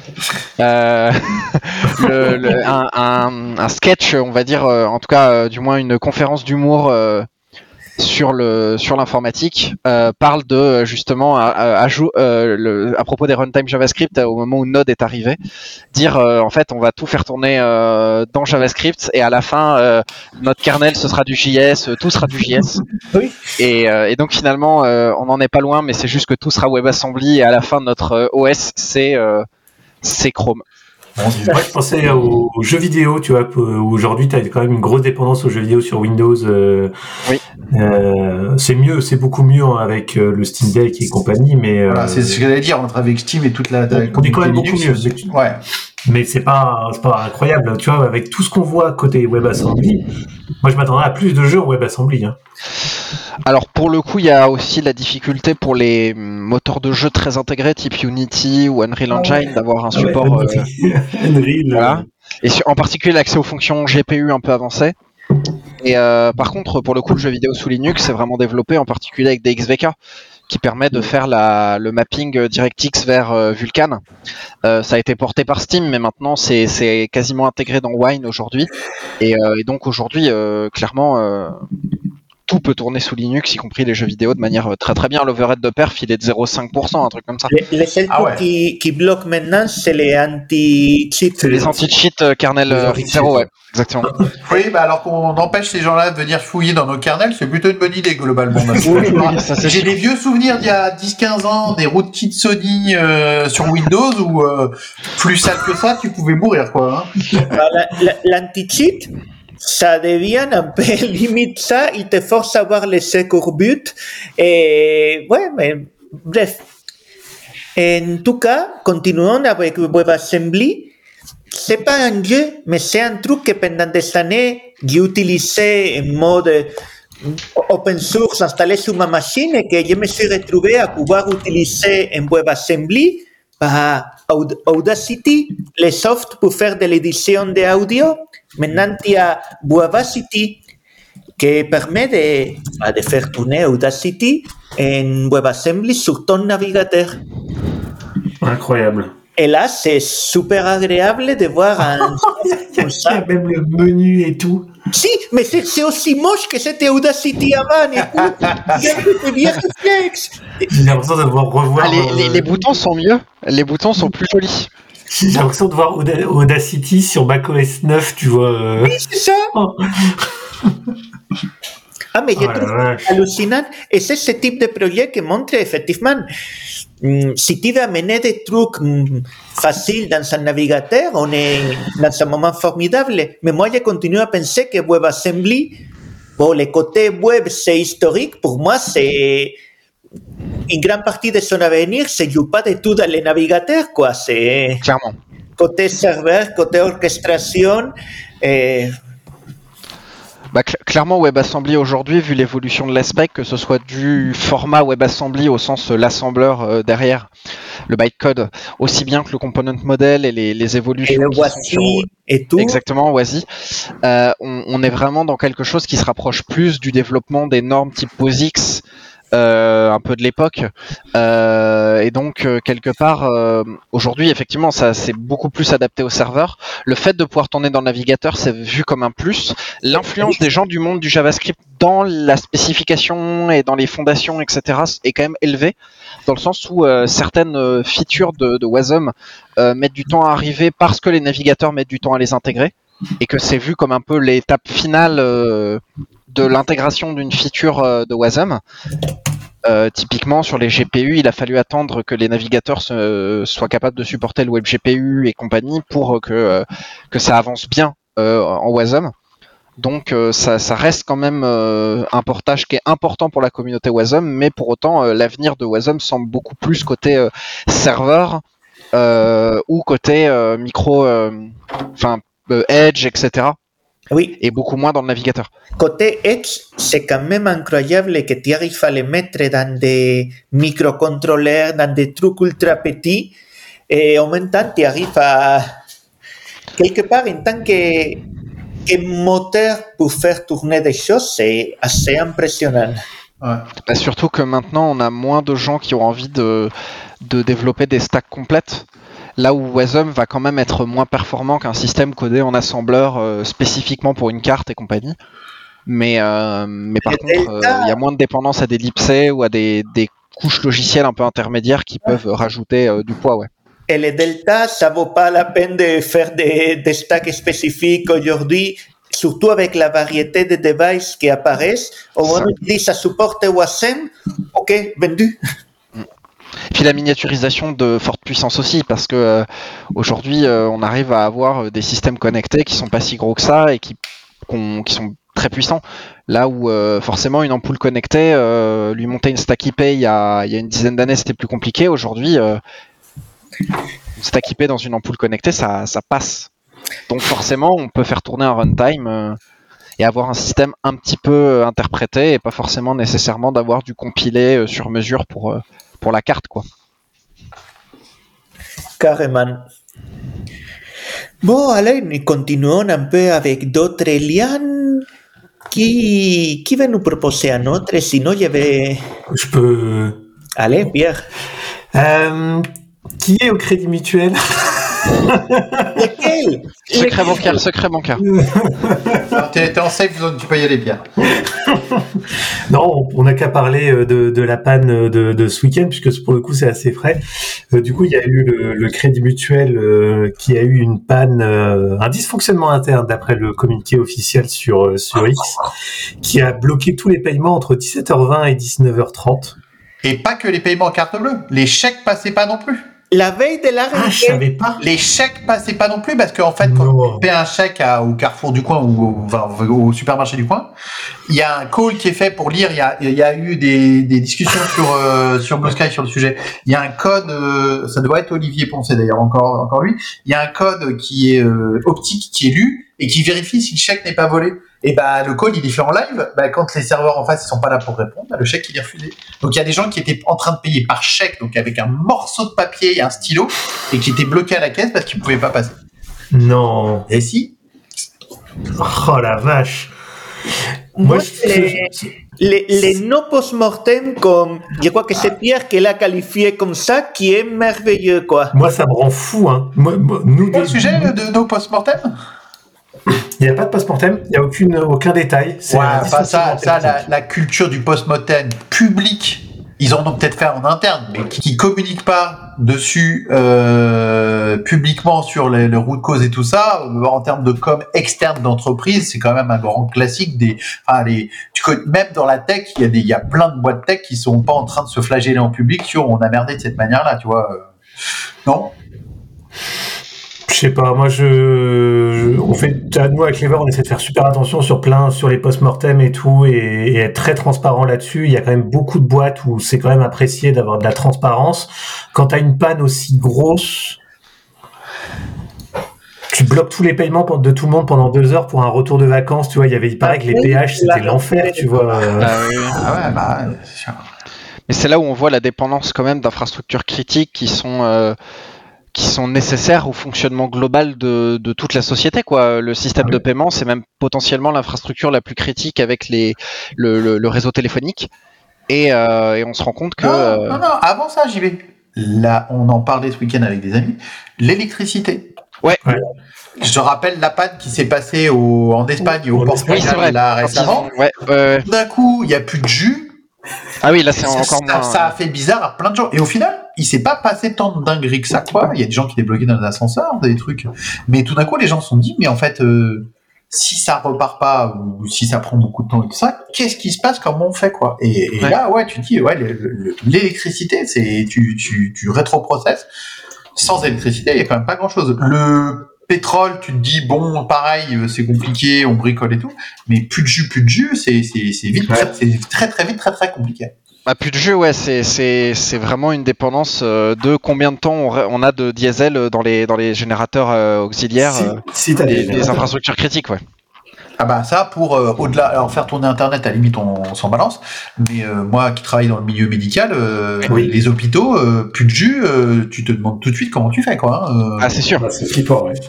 euh, le, le, un, un, un sketch, on va dire, euh, en tout cas, euh, du moins une conférence d'humour euh, sur le sur l'informatique, euh, parle de justement à, à, à, euh, le, à propos des runtime JavaScript au moment où Node est arrivé, dire euh, en fait on va tout faire tourner euh, dans JavaScript et à la fin euh, notre kernel ce sera du J S, tout sera du J S. Oui. Et, euh, et donc finalement euh, on n'en est pas loin, mais c'est juste que tout sera WebAssembly et à la fin notre euh, O S c'est euh, c'est Chrome. Moi, je pensais aux, aux jeux vidéo, tu vois, où aujourd'hui, tu as quand même une grosse dépendance aux jeux vidéo sur Windows. Euh, oui. Euh, c'est mieux, c'est beaucoup mieux avec euh, le Steam Deck et compagnie, mais... Voilà, euh, c'est ce que j'allais dire, entre avec Steam et toute la... la on est quand même beaucoup mieux. Ouais. Mais c'est pas, c'est pas incroyable, tu vois, avec tout ce qu'on voit côté WebAssembly. Moi, je m'attendrais à plus de jeux en WebAssembly. Hein. Alors pour le coup, il y a aussi la difficulté pour les moteurs de jeu très intégrés, type Unity ou Unreal Engine, ah ouais. d'avoir un support. Ah ouais, euh, Unreal. Voilà. Et sur, en particulier l'accès aux fonctions G P U un peu avancées. Et euh, par contre, pour le coup, le jeu vidéo sous Linux c'est vraiment développé, en particulier avec des X V K, qui permet de faire la, le mapping DirectX vers euh, Vulkan. Euh, ça a été porté par Steam, mais maintenant c'est, c'est quasiment intégré dans Wine aujourd'hui. Et, euh, et donc aujourd'hui, euh, clairement. Euh, tout peut tourner sous Linux, y compris les jeux vidéo, de manière très très bien. L'overhead de perf, il est de zéro virgule cinq pour cent, un truc comme ça. Les, les seuls ah ouais. qui, qui bloquent maintenant, c'est les anti-cheats. C'est les anti-cheats euh, kernel euh, zéro, ouais, exactement. Oui, bah alors qu'on empêche ces gens-là de venir fouiller dans nos kernels, c'est plutôt une bonne idée, globalement. Oui, ça, c'est J'ai sûr. Des vieux souvenirs d'il y a dix quinze ans, des rootkits Sony euh, sur Windows, où euh, plus sale que ça, tu pouvais mourir, quoi. Hein. La, la, l'anti-cheat, ça devient un peu limite ça, il te force à voir l'essai courbut, et ouais, mais bref. En tout cas, continuons avec WebAssembly. C'est pas un jeu, mais c'est un truc que pendant des années, j'ai utilisé en mode open source installé sur ma machine et que je me suis retrouvé à pouvoir utiliser en WebAssembly par Audacity, les softs pour faire de l'édition d'audio. Maintenant, il y a Webacity qui permet de, de faire tourner Audacity en WebAssembly sur ton navigateur. Incroyable. Et là, c'est super agréable de voir un... Il y a même le menu et tout. Si, mais c'est, c'est aussi moche que c'était Audacity avant. Écoute, il y a des vieux réflexes. J'ai l'impression de voir revoir... Ah, les, les, les boutons sont mieux. Les boutons sont plus jolis. J'ai l'impression de voir Audacity sur macOS neuf, tu vois. Euh... Oui, c'est ça. Oh. Ah, mais je oh trouve hallucinant. Et c'est ce type de projet qui montre effectivement, mm, si tu veux amener des trucs mm, faciles dans un navigateur, on est dans un moment formidable. Mais moi, je continue à penser que WebAssembly, bon, le côté web, c'est historique. Pour moi, c'est... Une grande partie de son avenir se joue pas du tout dans les navigateurs, quoi. C'est clairement côté serveur, côté orchestration. Et... Bah, cl- clairement, WebAssembly aujourd'hui, vu l'évolution de l'aspect, que ce soit du format WebAssembly au sens euh, l'assembleur euh, derrière, le bytecode, aussi bien que le component model et les, les Et évolutions le qui sont sur voici et tout. exactement W A S I, euh, on, on est vraiment dans quelque chose qui se rapproche plus du développement des normes type POSIX, euh, un peu de l'époque, euh, et donc euh, quelque part euh, aujourd'hui effectivement ça c'est beaucoup plus adapté au serveur. Le fait de pouvoir tourner dans le navigateur c'est vu comme un plus. L'influence des gens du monde du JavaScript dans la spécification et dans les fondations etc est quand même élevée dans le sens où euh, certaines euh, features de, de Wasm euh, mettent du temps à arriver parce que les navigateurs mettent du temps à les intégrer et que c'est vu comme un peu l'étape finale euh, de l'intégration d'une feature euh, de Wasm. Euh, typiquement sur les G P U, il a fallu attendre que les navigateurs se, soient capables de supporter le WebGPU et compagnie pour que, euh, que ça avance bien euh, en Wasm. Donc euh, ça, ça reste quand même euh, un portage qui est important pour la communauté Wasm, mais pour autant euh, l'avenir de Wasm semble beaucoup plus côté euh, serveur euh, ou côté euh, micro, enfin euh, Edge, et cetera. Oui. Et beaucoup moins dans le navigateur. Côté Edge, c'est quand même incroyable que tu arrives à les mettre dans des microcontrôleurs, dans des trucs ultra petits, et en même temps, tu arrives à, quelque part, en tant que, que moteur pour faire tourner des choses, c'est assez impressionnant. Ouais. Bah, surtout que maintenant, on a moins de gens qui ont envie de, de développer des stacks complètes. Là où Wasm va quand même être moins performant qu'un système codé en assembleur euh, spécifiquement pour une carte et compagnie. Mais, euh, mais par Et contre, il Delta... euh, y a moins de dépendance à des libc ou à des, des couches logicielles un peu intermédiaires qui peuvent rajouter euh, du poids. Ouais. Et les Delta, ça vaut pas la peine de faire des, des stacks spécifiques aujourd'hui, surtout avec la variété de devices qui apparaissent. Au moment où tu dis ça supporte Wasm, ok, vendu. Et puis la miniaturisation de forte puissance aussi, parce que euh, aujourd'hui euh, on arrive à avoir des systèmes connectés qui sont pas si gros que ça et qui, qui sont très puissants. Là où euh, forcément une ampoule connectée, euh, lui monter une stack I P il y a, il y a une dizaine d'années c'était plus compliqué. Aujourd'hui, euh, une stack I P dans une ampoule connectée, ça, ça passe. Donc forcément on peut faire tourner un runtime euh, et avoir un système un petit peu interprété et pas forcément nécessairement d'avoir du compilé euh, sur mesure pour... Euh, pour la carte, quoi. Carrément. Bon, allez, nous continuons un peu avec d'autres liens. Qui, qui va nous proposer un autre? Sinon, je vais... Je peux... Allez, Pierre. Euh, qui est au Crédit Mutuel? Lequel? Secret bancaire, secret bancaire. T'es, t'es en safe zone, tu peux y aller, Pierre. Non, on n'a qu'à parler de, de la panne de, de ce week-end, puisque pour le coup, c'est assez frais. Euh, du coup, il y a eu le, le Crédit Mutuel euh, qui a eu une panne, euh, un dysfonctionnement interne, d'après le communiqué officiel sur, sur X, qui a bloqué tous les paiements entre dix-sept heures vingt et dix-neuf heures trente. Et pas que les paiements en carte bleue. Les chèques passaient pas non plus. La veille de la Ah, je savais pas. Les chèques passaient pas non plus parce qu'en fait, quand Non. on paie un chèque à, au Carrefour du coin ou au, enfin, au supermarché du coin, il y a un call qui est fait pour lire. Il y a, il y a eu des, des discussions sur euh, sur Blue Sky sur le sujet. Il y a un code, euh, ça doit être Olivier Poncet d'ailleurs, encore encore lui. Il y a un code qui est euh, optique qui est lu et qui vérifie si le chèque n'est pas volé. Et bah le call il est fait en live. Bah quand les serveurs en face ils sont pas là pour répondre, bah, le chèque il est refusé. Donc il y a des gens qui étaient en train de payer par chèque, donc avec un morceau de papier et un stylo, et qui étaient bloqués à la caisse parce qu'ils pouvaient pas passer. Non. Et si? Oh la vache. Moi, Moi, je- les, je- les, les no post-mortem, comme, je crois que c'est Pierre qui l'a qualifié comme ça, qui est merveilleux, quoi. moi, ça me rend fou. Hein. Moi, moi, nous, C'est quoi le des- sujet de nos post-mortem? Il n'y a pas de post-mortem, il n'y a aucune, aucun détail. C'est Ouais, un enfin, ça, ça la, dysfonctionnement la culture du post-mortem public, ils en ont peut-être fait en interne, mais qui, qui communiquent pas dessus euh, publiquement sur les, le root cause et tout ça. En termes de com externe d'entreprise, c'est quand même un grand classique des. Enfin, les, tu connais, même dans la tech, il y a des, il y a plein de boîtes tech qui sont pas en train de se flageller en public sur on a merdé de cette manière-là, tu vois. euh, Non. Je sais pas, moi je, je- on fait, nous avec Clever, on essaie de faire super attention sur plein, sur les post-mortem et tout, et, et être très transparent là-dessus. Il y a quand même beaucoup de boîtes où c'est quand même apprécié d'avoir de la transparence. Quand t'as une panne aussi grosse, tu bloques tous les paiements de tout le monde pendant deux heures pour un retour de vacances, tu vois. Il y avait, il paraît que les péages c'était l'enfer, tu vois. Ah, oui. Ah ouais, bah, c'est sûr. Mais c'est là où on voit la dépendance quand même d'infrastructures critiques qui sont euh, qui sont nécessaires au fonctionnement global de, de toute la société, quoi. Le système Ah oui. de paiement, c'est même potentiellement l'infrastructure la plus critique avec les le, le, le réseau téléphonique. Et, euh, et on se rend compte que Non, euh, non, non, avant ça, j'y vais. Là, on en parlait ce week-end avec des amis. L'électricité. Ouais. Ouais. Je rappelle la panne qui s'est passée au, en Espagne et au En Portugal oui, c'est vrai. là Quand ils récemment. ont- ouais, ouais. D'un coup, il n'y a plus de jus. Ah oui, là c'est ça, encore ça, moins. ça a fait bizarre à plein de gens. Et au final, il s'est pas passé tant de dingueries que ça, quoi. Il y a des gens qui étaient bloqués dans les ascenseurs, des trucs. Mais tout d'un coup, les gens se sont dit, mais en fait, euh, si ça repart pas ou si ça prend beaucoup de temps et tout ça, qu'est-ce qui se passe? Comment on fait, quoi? Et, et Ouais. là, ouais, tu te dis, ouais, le- le- l'électricité, c'est tu tu tu rétro-processes. Sans électricité, il y a quand même pas grand-chose. Le pétrole, tu te dis, bon, pareil, euh, c'est compliqué, on bricole et tout. Mais plus de jus, plus de jus, c'est c'est c'est vite, Ouais. très, c'est très très vite, très très compliqué. Bah, plus de jeu, ouais, c'est c'est c'est vraiment une dépendance euh, de combien de temps on, re- on a de diesel dans les dans les générateurs euh, auxiliaires, Si, euh, si t'as des, des, des infrastructures critiques, ouais. Ah bah ça pour euh, au-delà, alors faire tourner Internet à la limite on, on s'en balance, mais euh, moi qui travaille dans le milieu médical, euh, Oui. les hôpitaux, euh, plus de jus, euh, tu te demandes tout de suite comment tu fais, quoi. Hein, euh. Ah, c'est sûr. Bah, c'est flippant, ouais.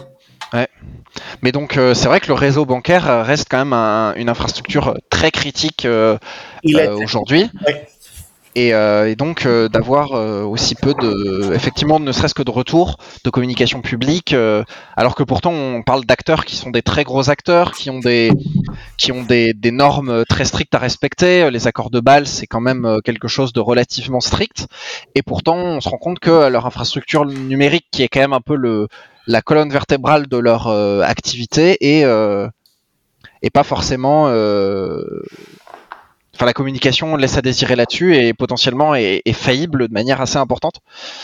Mais donc euh, c'est vrai que le réseau bancaire euh, reste quand même un- une infrastructure très critique euh, Il est euh, aujourd'hui. Oui. Et, euh, et donc euh, d'avoir euh, aussi peu de, effectivement, ne serait-ce que de retour de communication publique, euh, alors que pourtant on parle d'acteurs qui sont des très gros acteurs, qui ont des, qui ont des, des normes très strictes à respecter. Les accords de Bâle, c'est quand même euh, quelque chose de relativement strict. Et pourtant, on se rend compte que leur infrastructure numérique, qui est quand même un peu le, la colonne vertébrale de leur euh, activité, est, euh, est pas forcément euh, Enfin, la communication laisse à désirer là-dessus et potentiellement est, est faillible de manière assez importante.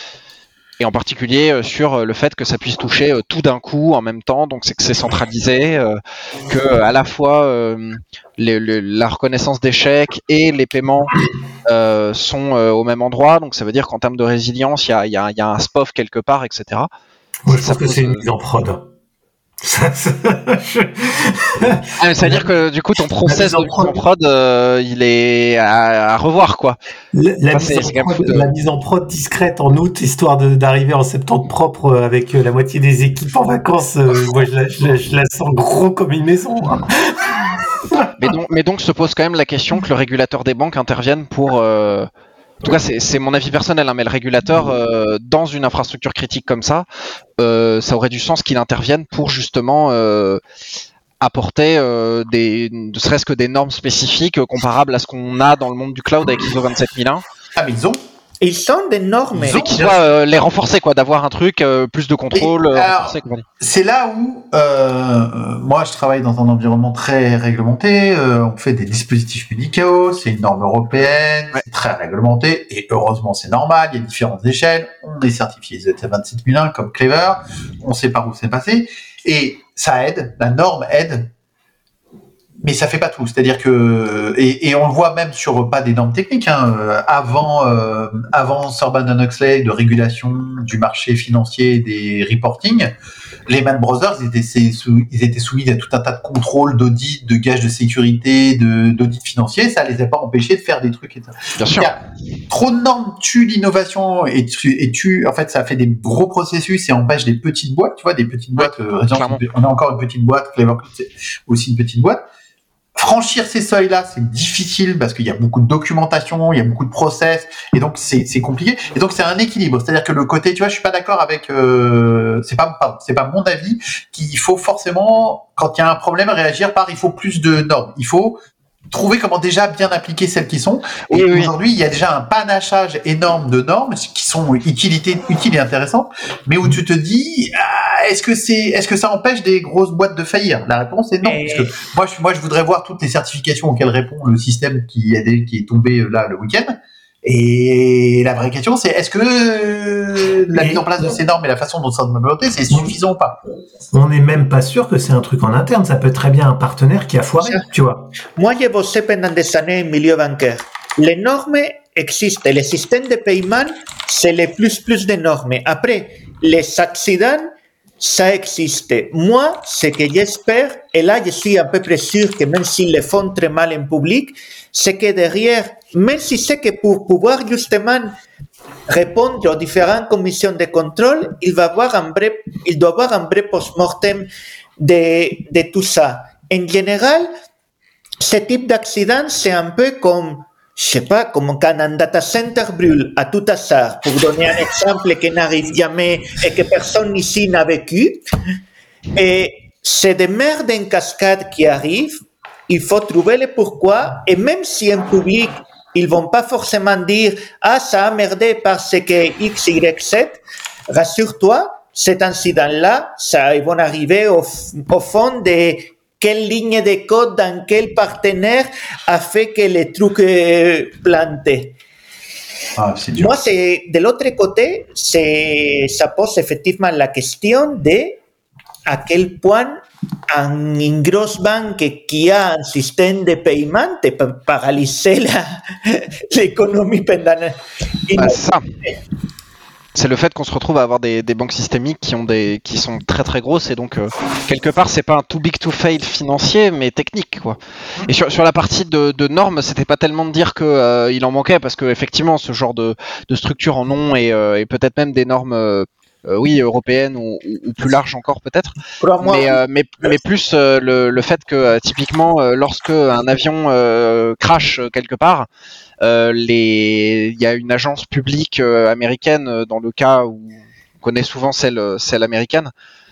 Et en particulier euh, sur le fait que ça puisse toucher euh, tout d'un coup en même temps, donc c'est que c'est centralisé, euh, que euh, à la fois euh, les, le- la reconnaissance d'échecs et les paiements euh, sont euh, au même endroit, donc ça veut dire qu'en termes de résilience, il y a, il y a- il y a un S P O F quelque part, et cetera. Moi, je Ça pense que pose, c'est une euh, mise en prod. Ça, ça- je- Ah, mais ça veut dire que du coup ton process mise en de mise en prod. prod, euh, il est à, à revoir, quoi. La, la Ça, mise c'est- en c'est quand même prod, fou de- la mise en prod discrète en août, histoire de- d'arriver en septembre propre euh, avec euh, la moitié des équipes en vacances, euh, moi je la, je, la, je la sens gros comme une maison. Hein. Mais donc, mais donc se pose quand même la question que le régulateur des banques intervienne pour. euh, En tout cas, c'est c'est mon avis personnel, hein, mais le régulateur, euh, dans une infrastructure critique comme ça, euh, ça aurait du sens qu'il intervienne pour justement euh, apporter euh, des, ne serait-ce que des normes spécifiques euh, comparables à ce qu'on a dans le monde du cloud avec I S O vingt-sept mille un, Ah mais ils ont. Ils sont des normes. Ils ont- et qui soit euh, les renforcer, quoi, d'avoir un truc euh, plus de contrôle. Et, euh, alors, renforcé, compagnie. C'est là où euh, moi je travaille dans un environnement très réglementé, euh, on fait des dispositifs médicaux, c'est une norme européenne, Ouais. c'est très réglementé, et heureusement c'est normal, il y a différentes échelles, on est certifié I S O vingt-sept mille un comme Clever, on sait par où c'est passé, et ça aide, la norme aide, mais ça fait pas tout. C'est-à-dire que et, et on le voit même sur pas des normes techniques. Hein, euh, avant euh, avant Sarbanes-Oxley de régulation du marché financier des reporting, les Lehman Brothers ils étaient, c'est, sous, ils étaient soumis à tout un tas de contrôles, d'audits, de gages de sécurité, de, d'audits financiers. Ça les a pas empêchés de faire des trucs. Et ça. Bien sûr. Il y a trop de normes tuent l'innovation et tu et tu en fait ça fait des gros processus et empêche des petites boîtes. Tu vois des petites boîtes. Euh, clairement. on a encore une petite boîte. Clever c'est aussi une petite boîte. Franchir ces seuils-là, c'est difficile parce qu'il y a beaucoup de documentation, il y a beaucoup de process, et donc c'est, c'est compliqué. Et donc c'est un équilibre, c'est-à-dire que le côté, tu vois, je suis pas d'accord avec, euh, c'est pas, pardon, c'est pas mon avis qu'il faut forcément, quand il y a un problème, réagir par il faut plus de normes. Il faut trouver comment déjà bien appliquer celles qui sont. Et Oui, oui. aujourd'hui, il y a déjà un panachage énorme de normes qui sont utilité, utiles et intéressantes, mais où tu te dis, ah, est-ce que c'est, est-ce que ça empêche des grosses boîtes de faillir? La réponse est non. Et- Parce que moi, je, moi, je voudrais voir toutes les certifications auxquelles répond le système qui est, qui est tombé là le week-end. Et la vraie question, c'est est-ce que euh, la Et- mise en place de ces normes et la façon dont ça est implémenté, c'est suffisant ou pas? On n'est même pas sûr que c'est un truc en interne, ça peut être très bien un partenaire qui a foiré, tu vois. Moi, j'ai bossé pendant des années au milieu bancaire. Les normes existent. Les systèmes de paiement, c'est les plus plus de normes. Après, les accidents, ça existe. Moi, ce que j'espère, et là je suis à peu près sûr que même s'ils le font très mal en public, c'est que derrière, même si c'est que pour pouvoir justement répondre aux différentes commissions de contrôle, il va avoir un vrai, il doit avoir un vrai post-mortem de, de tout ça. En général, ce type d'accident, c'est un peu comme, je sais pas, comme quand un data center brûle à tout hasard, pour donner un exemple qui n'arrive jamais et que personne ici n'a vécu. Et c'est des merdes en cascade qui arrivent, il faut trouver le pourquoi, et même si en public, ils vont pas forcément dire « Ah, ça a merdé parce que X, Y, Z », rassure-toi, cet incident-là, ça, ils vont arriver au, au fond de quelle ligne de code dans quel partenaire a fait que le truc est planté. Ah, c'est dur. Moi, c'est, de l'autre côté, c'est, ça pose effectivement la question de à quel point un, une grosse banque qui a un système de paiement peut paralyser la, l'économie pendant une... Bah, c'est ça. C'est le fait qu'on se retrouve à avoir des, des banques systémiques qui ont des qui sont très très grosses et donc euh, quelque part c'est pas un too big to fail financier mais technique quoi. Et sur, sur la partie de, de normes, c'était pas tellement de dire que euh, il en manquait parce que effectivement ce genre de, de structure en ont et, euh, et peut-être même des normes euh, euh, oui européennes ou, ou, ou plus larges encore peut-être. Mais, euh, mais mais plus euh, le, le fait que euh, typiquement euh, lorsque un avion euh, crash quelque part. Euh, les... Il y a une agence publique euh, américaine, euh, dans le cas où on connaît souvent celle, celle américaine,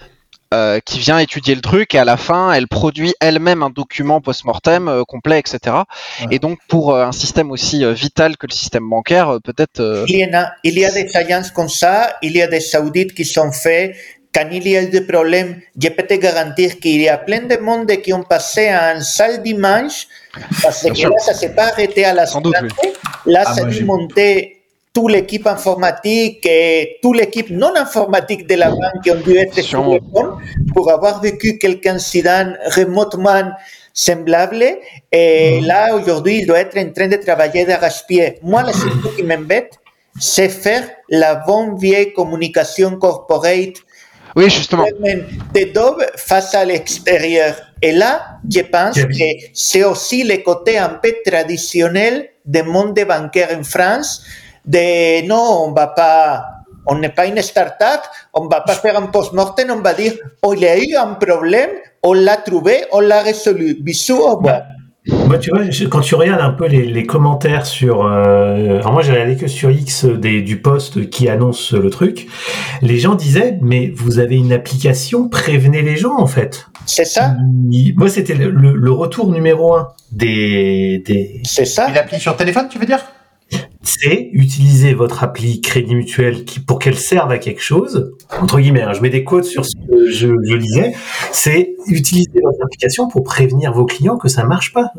euh, qui vient étudier le truc et à la fin, elle produit elle-même un document post-mortem euh, complet, et cetera. Ouais. Et donc, pour euh, un système aussi euh, vital que le système bancaire, euh, peut-être... Euh... Il, y a, il y a des agences comme ça, il y a des Saoudites qui sont faits. Quand il y a eu des problèmes, je peux te garantir qu'il y a plein de monde qui ont passé un sale dimanche parce que là, ça ne s'est pas arrêté à la santé. Oui. Là, ah, ça a dû monter toute l'équipe informatique et toute l'équipe non informatique de la banque qui ont dû être sur le pont pour avoir vécu quelques incidents remotement semblables. Et mmh. là, aujourd'hui, il doit être en train de travailler d'arrache-pied. Moi, la seule chose qui m'embête, c'est faire la bonne vieille communication corporate. Oui, justement. De Dove face à l'extérieur. Et là, je pense que c'est aussi le côté un peu traditionnel du monde bancaire en France. De non, on va pas, on n'est pas une start-up, on va pas faire un post-mortem, on va dire, oh, il y a eu un problème, on l'a trouvé, on l'a résolu. Bisous, au revoir. Bah, tu vois, quand tu regardes un peu les, les commentaires sur... Euh, alors moi, j'ai regardé que sur X des, du post qui annonce le truc. Les gens disaient, mais vous avez une application, prévenez les gens, en fait. C'est ça. Moi, c'était le, le, le retour numéro un des... des... C'est ça. Une appli sur téléphone, tu veux dire ? C'est utiliser votre appli Crédit Mutuel qui, pour qu'elle serve à quelque chose, entre guillemets, hein, je mets des quotes sur ce que je, je disais, c'est utiliser votre application pour prévenir vos clients que ça ne marche pas.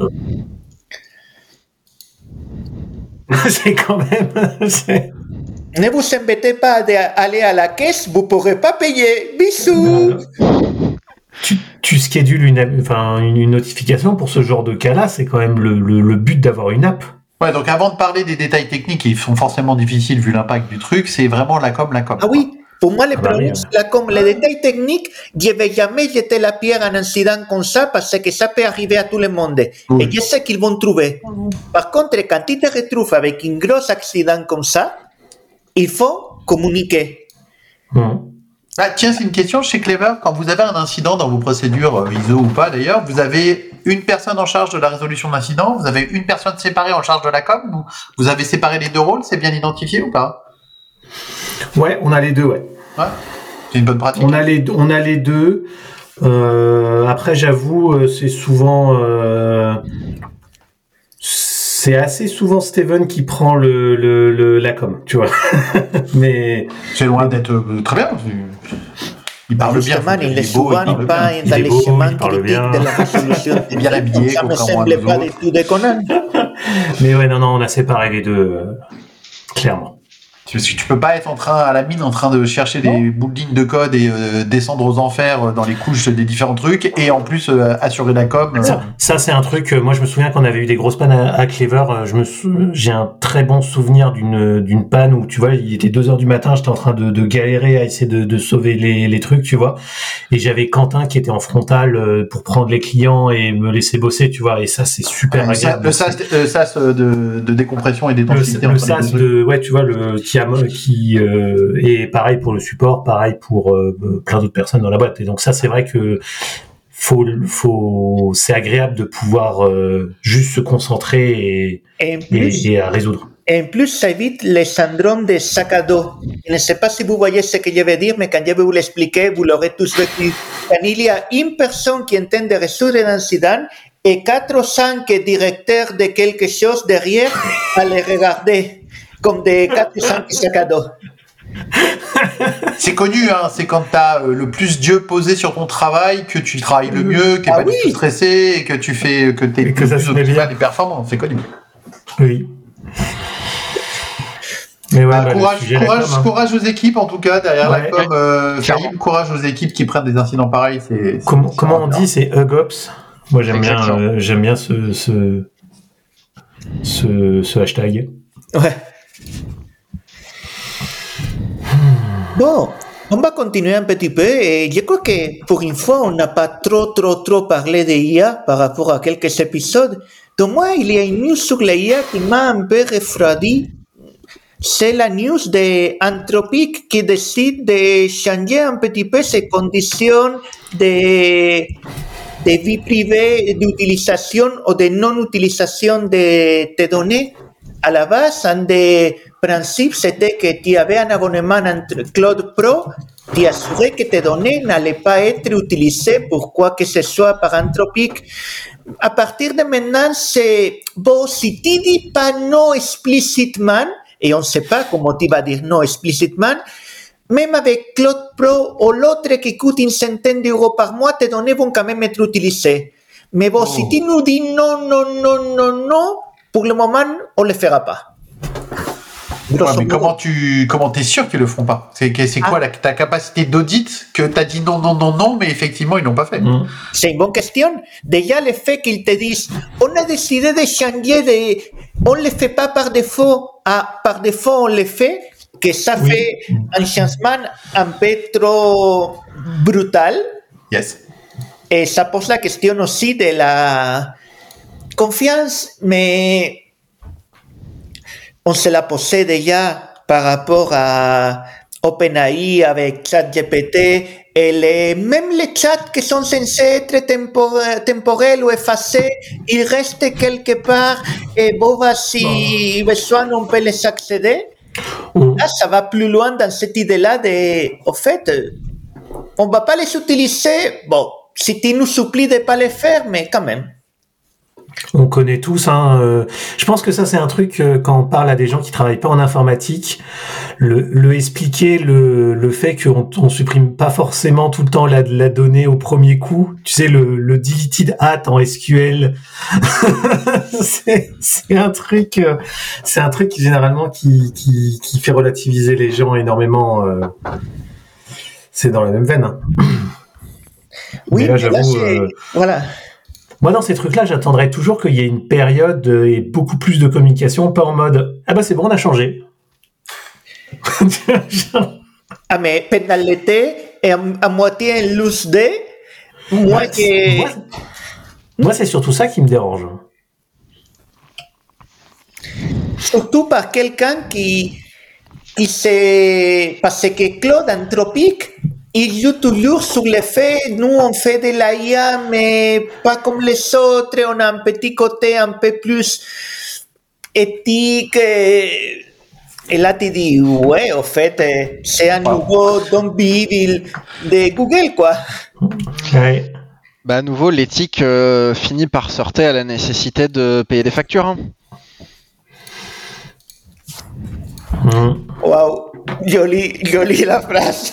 C'est quand même... C'est... Ne vous embêtez pas d'aller à la caisse, vous ne pourrez pas payer. Bisous. Tu, tu schedules une, enfin, une, une notification pour ce genre de cas-là, c'est quand même le, le, le but d'avoir une app. Ouais, donc avant de parler des détails techniques qui sont forcément difficiles vu l'impact du truc, c'est vraiment la com, la com. Ah oui, pour moi, les problèmes, c'est la com. Les détails techniques, je ne vais jamais jeter la pierre à un incident comme ça parce que ça peut arriver à tout le monde. Oui. Et je sais qu'ils vont trouver. Par contre, quand tu te retrouves avec un gros accident comme ça, il faut communiquer. Mmh. Ah, tiens, c'est une question chez Clever. Quand vous avez un incident dans vos procédures, I S O ou pas d'ailleurs, vous avez une personne en charge de la résolution de l'incident, vous avez une personne séparée en charge de la com, vous, vous avez séparé les deux rôles, c'est bien identifié ou pas ? Ouais, on a les deux, ouais. Ouais, c'est une bonne pratique. On a les, on a les deux. Euh, après, j'avoue, c'est souvent... Euh, c'est assez souvent Steven qui prend le, le, le la com, tu vois. Mais c'est loin d'être euh, très bien. Il parle bien. Il est souvent pas dans les chemins critiques de la résolution. Il est bien habillé. Ça me semble pas du tout déconnant. Mais ouais, non, non, on a séparé les deux, euh, clairement. Parce que tu peux pas être en train à la mine en train de chercher des Non. bouts de lignes de code et euh, descendre aux enfers dans les couches des différents trucs et en plus euh, assurer la com. euh. Ça, ça, c'est un truc. euh, Moi, je me souviens qu'on avait eu des grosses pannes à, à Clever. euh, Je me, sou- j'ai un très bon souvenir d'une d'une panne où tu vois, il était deux heures du matin, j'étais en train de, de galérer à essayer de, de sauver les, les trucs, tu vois. Et j'avais Quentin qui était en frontal euh, pour prendre les clients et me laisser bosser, tu vois. Et ça, c'est super le, sa- agréable. le sas, le sas de, de décompression et le, d'intensité. le entre les sas deux de ouais tu vois le qui a qui euh, est pareil pour le support, pareil pour euh, plein d'autres personnes dans la boîte. Et donc ça, c'est vrai que faut faut c'est agréable de pouvoir euh, juste se concentrer et, Et en plus, et, et à résoudre. et en plus, ça évite le syndrome de sac à dos. Je ne sais pas si vous voyez ce que je veux dire, mais quand je vais vous l'expliquer, vous l'aurez tous vécu. Quand il y a une personne qui entend de résoudre un incident et quatre ou cinq directeurs de quelque chose derrière à les regarder comme des quatre ou cinq sacs à dos. C'est connu, hein, c'est quand t'as euh, le plus d'yeux posé sur ton travail que tu travailles le mieux, que t'es Ah pas du oui. tout stressé et que tu fais que t'es Et que le ça plus se met optimal bien. et performant. C'est connu. Oui. Mais ouais, Bah, bah, le courage, sujet, la courage, com, hein. courage aux équipes en tout cas derrière la Ouais. com. Euh, Clairement. Fahim, courage aux équipes qui prennent des incidents pareils. C'est, c'est- Comment, c'est comment on vraiment dit, c'est Hugops. Moi, j'aime bien, Exactement. euh, j'aime bien ce, ce, ce, ce hashtag. Ouais. Bon, on va continuer un petit peu et je crois que pour une fois, on n'a pas trop, trop, trop parlé de I A par rapport à quelques épisodes. Donc moi, il y a une news sur l'I A qui m'a un peu refroidi. C'est la news d'Anthropic qui décide de changer un petit peu ses conditions de, de vie privée, d'utilisation ou de non-utilisation de tes données. À la base, un des principes, c'était que tu avais un abonnement entre Cloud Pro, tu assurais que tes données n'allaient pas être utilisées pour quoi que ce soit par Anthropic. À partir de maintenant, c'est bon, si tu dis pas non explicitement, et on ne sait pas comment tu vas dire non explicitement, même avec Cloud Pro ou l'autre qui coûte une centaine d'euros par mois, tes données vont quand même être utilisées. Mais bon, oh. si tu nous dis non, non, non, non, non, pour le moment, on ne le fera pas. Ouais, mais comment tu comment t'es sûr qu'ils le feront pas? C'est c'est quoi ah. la, ta capacité d'audit que t'as dit non non non non mais effectivement ils l'ont pas fait. Mmh. C'est une bonne question. Déjà le fait qu'ils te disent on a décidé de changer de on le fait pas par défaut à par défaut on le fait que ça oui. fait un changement un peu trop brutal. Yes. Et ça pose la question aussi de la confiance, mais on se l'a posé déjà par rapport à OpenAI avec ChatGPT et les, même les chats qui sont censés être tempor, temporels ou effacés, ils restent quelque part et bon, bah, si bon. besoin, on peut les accéder. Mmh. Là, ça va plus loin dans cette idée-là de, au fait, on ne va pas les utiliser. Bon, si tu nous supplies de ne pas les faire, mais quand même. On connaît tous, hein. Euh, je pense que ça c'est un truc euh, quand on parle à des gens qui travaillent pas en informatique, le, le expliquer le, le fait qu'on on supprime pas forcément tout le temps la, la donnée au premier coup. Tu sais le, le deleted at en S Q L, c'est, c'est un truc, euh, c'est un truc qui généralement qui, qui, qui fait relativiser les gens énormément. Euh, c'est dans la même veine. Hein. Oui, mais là j'avoue. Là, euh, voilà. Moi, dans ces trucs-là, j'attendrais toujours qu'il y ait une période et beaucoup plus de communication, pas en mode « Ah bah c'est bon, on a changé. » Ah mais pendant l'été, et à, à moitié en loose day, moi ouais, que... Moi, moi, c'est surtout ça qui me dérange. Surtout par quelqu'un qui, qui sait... Parce que Claude Anthropic, il joue toujours sur le fait, nous on fait de l'I A, mais pas comme les autres, on a un petit côté un peu plus éthique. Et, et là tu dis, ouais, au fait, c'est un nouveau Don't Be Evil de Google, quoi. Ouais. Bah à nouveau, l'éthique euh, finit par se heurter à la nécessité de payer des factures. Hein. Waouh, wow. Jolie, jolie la phrase.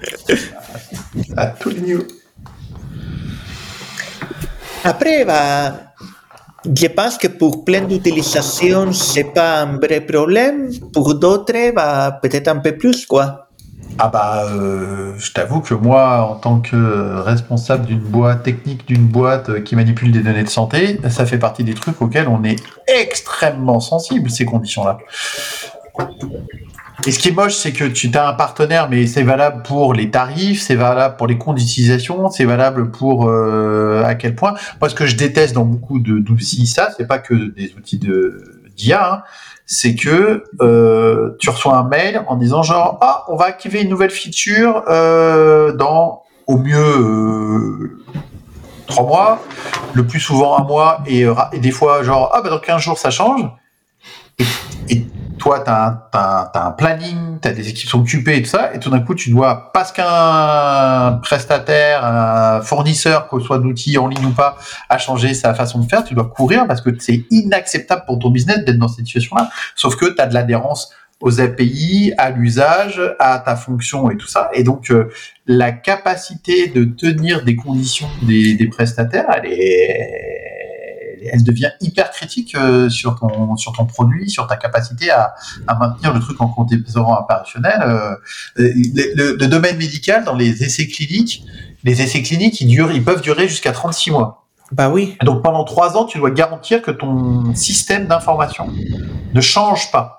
À tous les niveaux. Après, bah, je pense que pour plein d'utilisations, c'est pas un vrai problème. Pour d'autres, bah, peut-être un peu plus, quoi. Ah bah, euh, je t'avoue que moi, en tant que responsable d'une boîte, technique d'une boîte qui manipule des données de santé, ça fait partie des trucs auxquels on est extrêmement sensible, ces conditions-là. Et ce qui est moche, c'est que tu as un partenaire, mais c'est valable pour les tarifs, c'est valable pour les conditions d'utilisation, c'est valable pour euh, à quel point. Moi, ce que je déteste dans beaucoup de, d'outils, ça, c'est pas que des outils de d'I A, hein, c'est que euh, tu reçois un mail en disant genre ah on va activer une nouvelle feature euh, dans au mieux euh, trois mois, le plus souvent un mois et, et des fois genre ah bah dans quinze jours ça change et, et toi t'as un, t'as, t'as un planning, t'as des équipes qui sont occupées et tout ça et tout d'un coup tu dois parce qu'un prestataire, un fournisseur que ce soit d'outils en ligne ou pas a changé sa façon de faire, tu dois courir parce que c'est inacceptable pour ton business d'être dans cette situation-là. Sauf que tu as de l'adhérence aux A P I, à l'usage, à ta fonction et tout ça. Et donc, euh, la capacité de tenir des conditions des, des prestataires, elle est, elle devient hyper critique euh, sur ton, sur ton produit, sur ta capacité à, à maintenir le truc en conditions opérationnelles. Euh, le, le, le domaine médical, dans les essais cliniques, les essais cliniques, ils durent, ils peuvent durer jusqu'à trente-six mois. Bah oui. Donc pendant trois ans, tu dois garantir que ton système d'information ne change pas.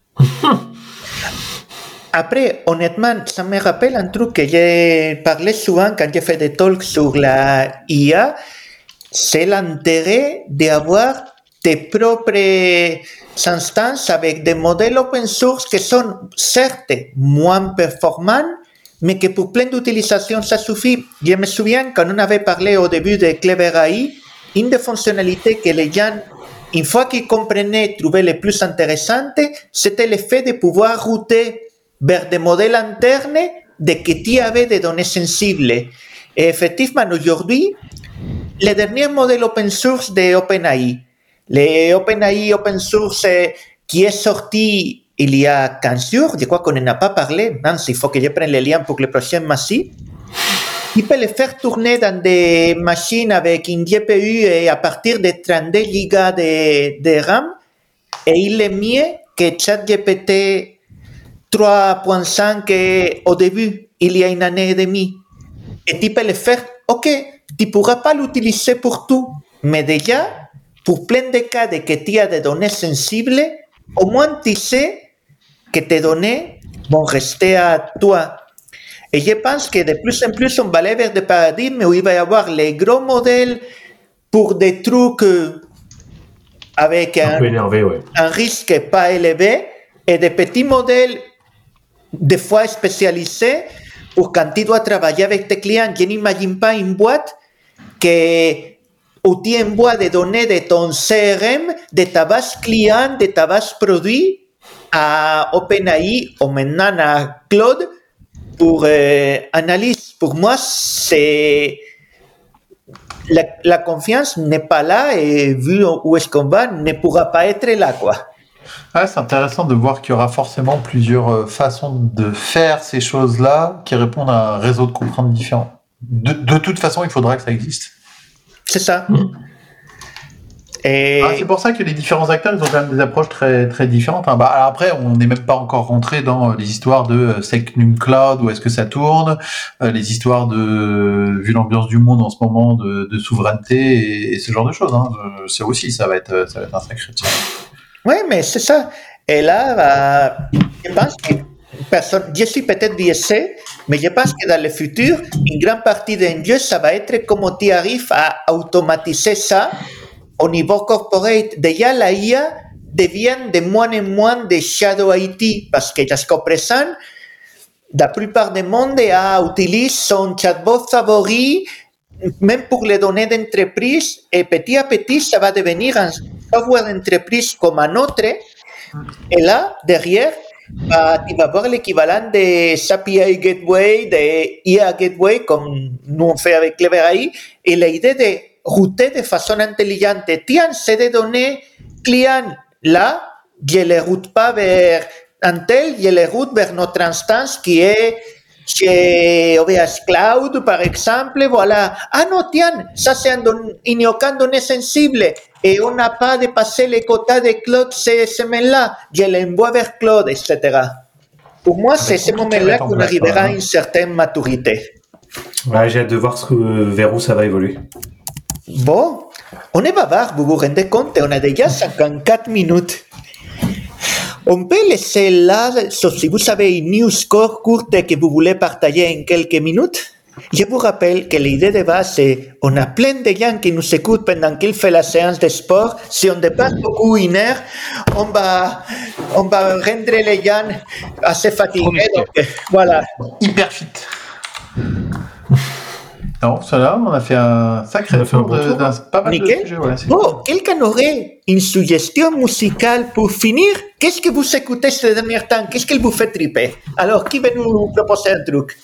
Après, honnêtement, ça me rappelle un truc que j'ai parlé souvent quand j'ai fait des talks sur la I A, c'est l'intérêt d'avoir tes propres instances avec des modèles open source qui sont certes moins performants, mais que pour plein d'utilisations, ça suffit. Je me souviens quand on avait parlé au début de Clever A I, une des fonctionnalités que les gens, une fois qu'ils comprenaient, trouvaient les plus intéressantes, c'était le fait de pouvoir router vers des modèles internes de que tu avais des données sensibles. Et effectivement, aujourd'hui, les derniers modèles open source de OpenAI, le OpenAI open source qui est sorti il y a quinze jours, je crois qu'on n'en a pas parlé, Nancy, il faut que je prenne le lien pour le prochain Massy. Tu peux le faire tourner dans des machines avec une G P U et à partir de trente-deux gigas de, de RAM, et il est mieux que ChatGPT trois point cinq au début, il y a une année et demie. Et tu peux le faire, ok, tu ne pourras pas l'utiliser pour tout, mais déjà, pour plein de cas de que tu as des données sensibles, au moins tu sais que tes données vont rester à toi. Et je pense que de plus en plus, on va aller vers des paradigmes où il va y avoir les gros modèles pour des trucs avec un, un, énervé, ouais. un risque pas élevé et des petits modèles des fois spécialisés pour quand tu dois travailler avec tes clients. Je n'imagine pas une boîte qui où tu envoies des données de ton C R M, de ta base client, de ta base produit à OpenAI ou maintenant à Claude pour euh, analyse. Pour moi, c'est la, la confiance n'est pas là et vu où est-ce qu'on va, ne pourra pas être là, quoi. Ouais, c'est intéressant de voir qu'il y aura forcément plusieurs façons de faire ces choses-là qui répondent à un réseau de contraintes différents. De, de toute façon, il faudra que ça existe. C'est ça. Mmh. Et... Ah, c'est pour ça que les différents acteurs, ils ont quand même des approches très, très différentes. Hein. Bah, alors après, on n'est même pas encore rentré dans les histoires de Secnum Cloud, où est-ce que ça tourne, euh, les histoires de, vu l'ambiance du monde en ce moment, de, de souveraineté et, et ce genre de choses. Hein. C'est aussi, ça va être, ça va être un sacré challenge. Oui, mais c'est ça. Et là, bah, je pense que personne, je suis peut-être biaisé, mais je pense que dans le futur, une grande partie des enjeux, ça va être comment tu arrives à automatiser ça au niveau corporate. Déjà, la I A devient de moins en moins de shadow I T, parce que jusqu'à présent, la plupart du monde a, utilise son chatbot favori, même pour les données d'entreprise, et petit à petit, ça va devenir un software d'entreprise comme un autre. Et là, derrière, bah, tu vas voir l'équivalent des A P I Gateway, des I A Gateway, comme nous on fait avec Clever A I, et l'idée de router de façon intelligente. Tiens, c'est des données clients. Là, je ne les route pas vers un tel, je les route vers notre instance qui est chez O V H Cloud, par exemple, voilà. Ah non, tiens, ça c'est un don- une aucun données sensible et on n'a pas dépassé les quotas de Claude ces semaines-là. Je l'envoie vers Claude, et cetera. Pour moi, c'est ce moment-là qu'on arrivera à une certaine maturité. Ouais, j'ai hâte de voir ce que, vers où ça va évoluer. Bon, on est bavard, vous vous rendez compte, on a déjà cinquante-quatre minutes. On peut laisser là, sauf si vous avez une news score courte que vous voulez partager en quelques minutes. Je vous rappelle que l'idée de base, c'est on a plein de gens qui nous écoutent pendant qu'il fait la séance de sport. Si on dépasse beaucoup une heure, on va, on va rendre les gens assez fatigués. Donc, voilà. Hyper fit. Non, cela, on a fait un sacré On a fait un tour bon de- tour. d'un pas mal de Nickel. sujets. Ouais, c'est- Bon, quelqu'un aurait une suggestion musicale pour finir? Qu'est-ce que vous écoutez ces derniers temps? Qu'est-ce qui vous fait triper? Alors, qui veut nous proposer un truc?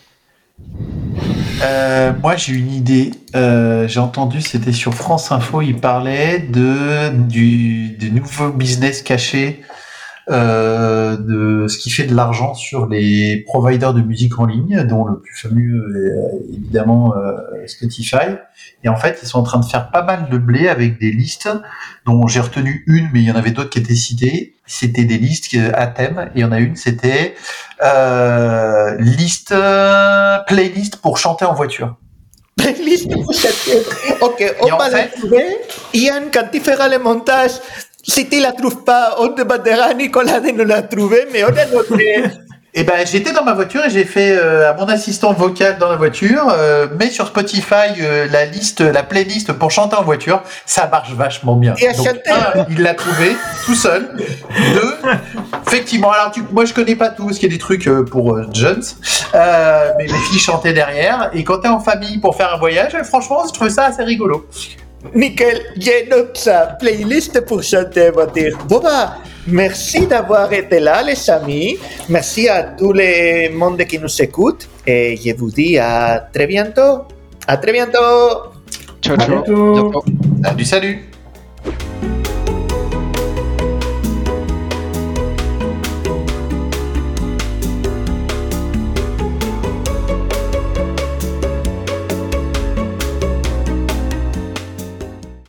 Euh, moi, j'ai une idée. Euh, j'ai entendu, c'était sur France Info, il parlait de du, du nouveau business caché, euh, de ce qui fait de l'argent sur les providers de musique en ligne, dont le plus fameux est euh, évidemment euh, Spotify. Et en fait, ils sont en train de faire pas mal de blé avec des listes, dont j'ai retenu une, mais il y en avait d'autres qui étaient citées. C'était des listes à thème, et il y en a une, c'était euh, liste, euh, playlist pour chanter en voiture. Playlist pour cette... Ok, on Et en va la fait- trouver. Ian, quand il fera le montage, si tu la trouves pas, on demandera à Nicolas de nous la trouver, mais on a noté. Et ben, j'étais dans ma voiture et j'ai fait euh, à mon assistant vocal dans la voiture, euh, mets sur Spotify euh, la liste, la playlist pour chanter en voiture. Ça marche vachement bien. Et à Donc, chanter. un, il l'a trouvé tout seul. Deux, effectivement, alors tu, moi je connais pas tout, parce qu'il y a des trucs euh, pour euh, jeunes, euh, mais mes filles chantaient derrière. Et quand t'es en famille pour faire un voyage, euh, franchement, je trouvais ça assez rigolo. Nickel, je note ça. Playlist pour chanter en voiture. Bon, bah, merci d'avoir été là, les amis. Merci à tout le monde qui nous écoute. Et je vous dis à très bientôt. À très bientôt. Ciao, À ciao. bientôt. Bientôt. Salut, salut.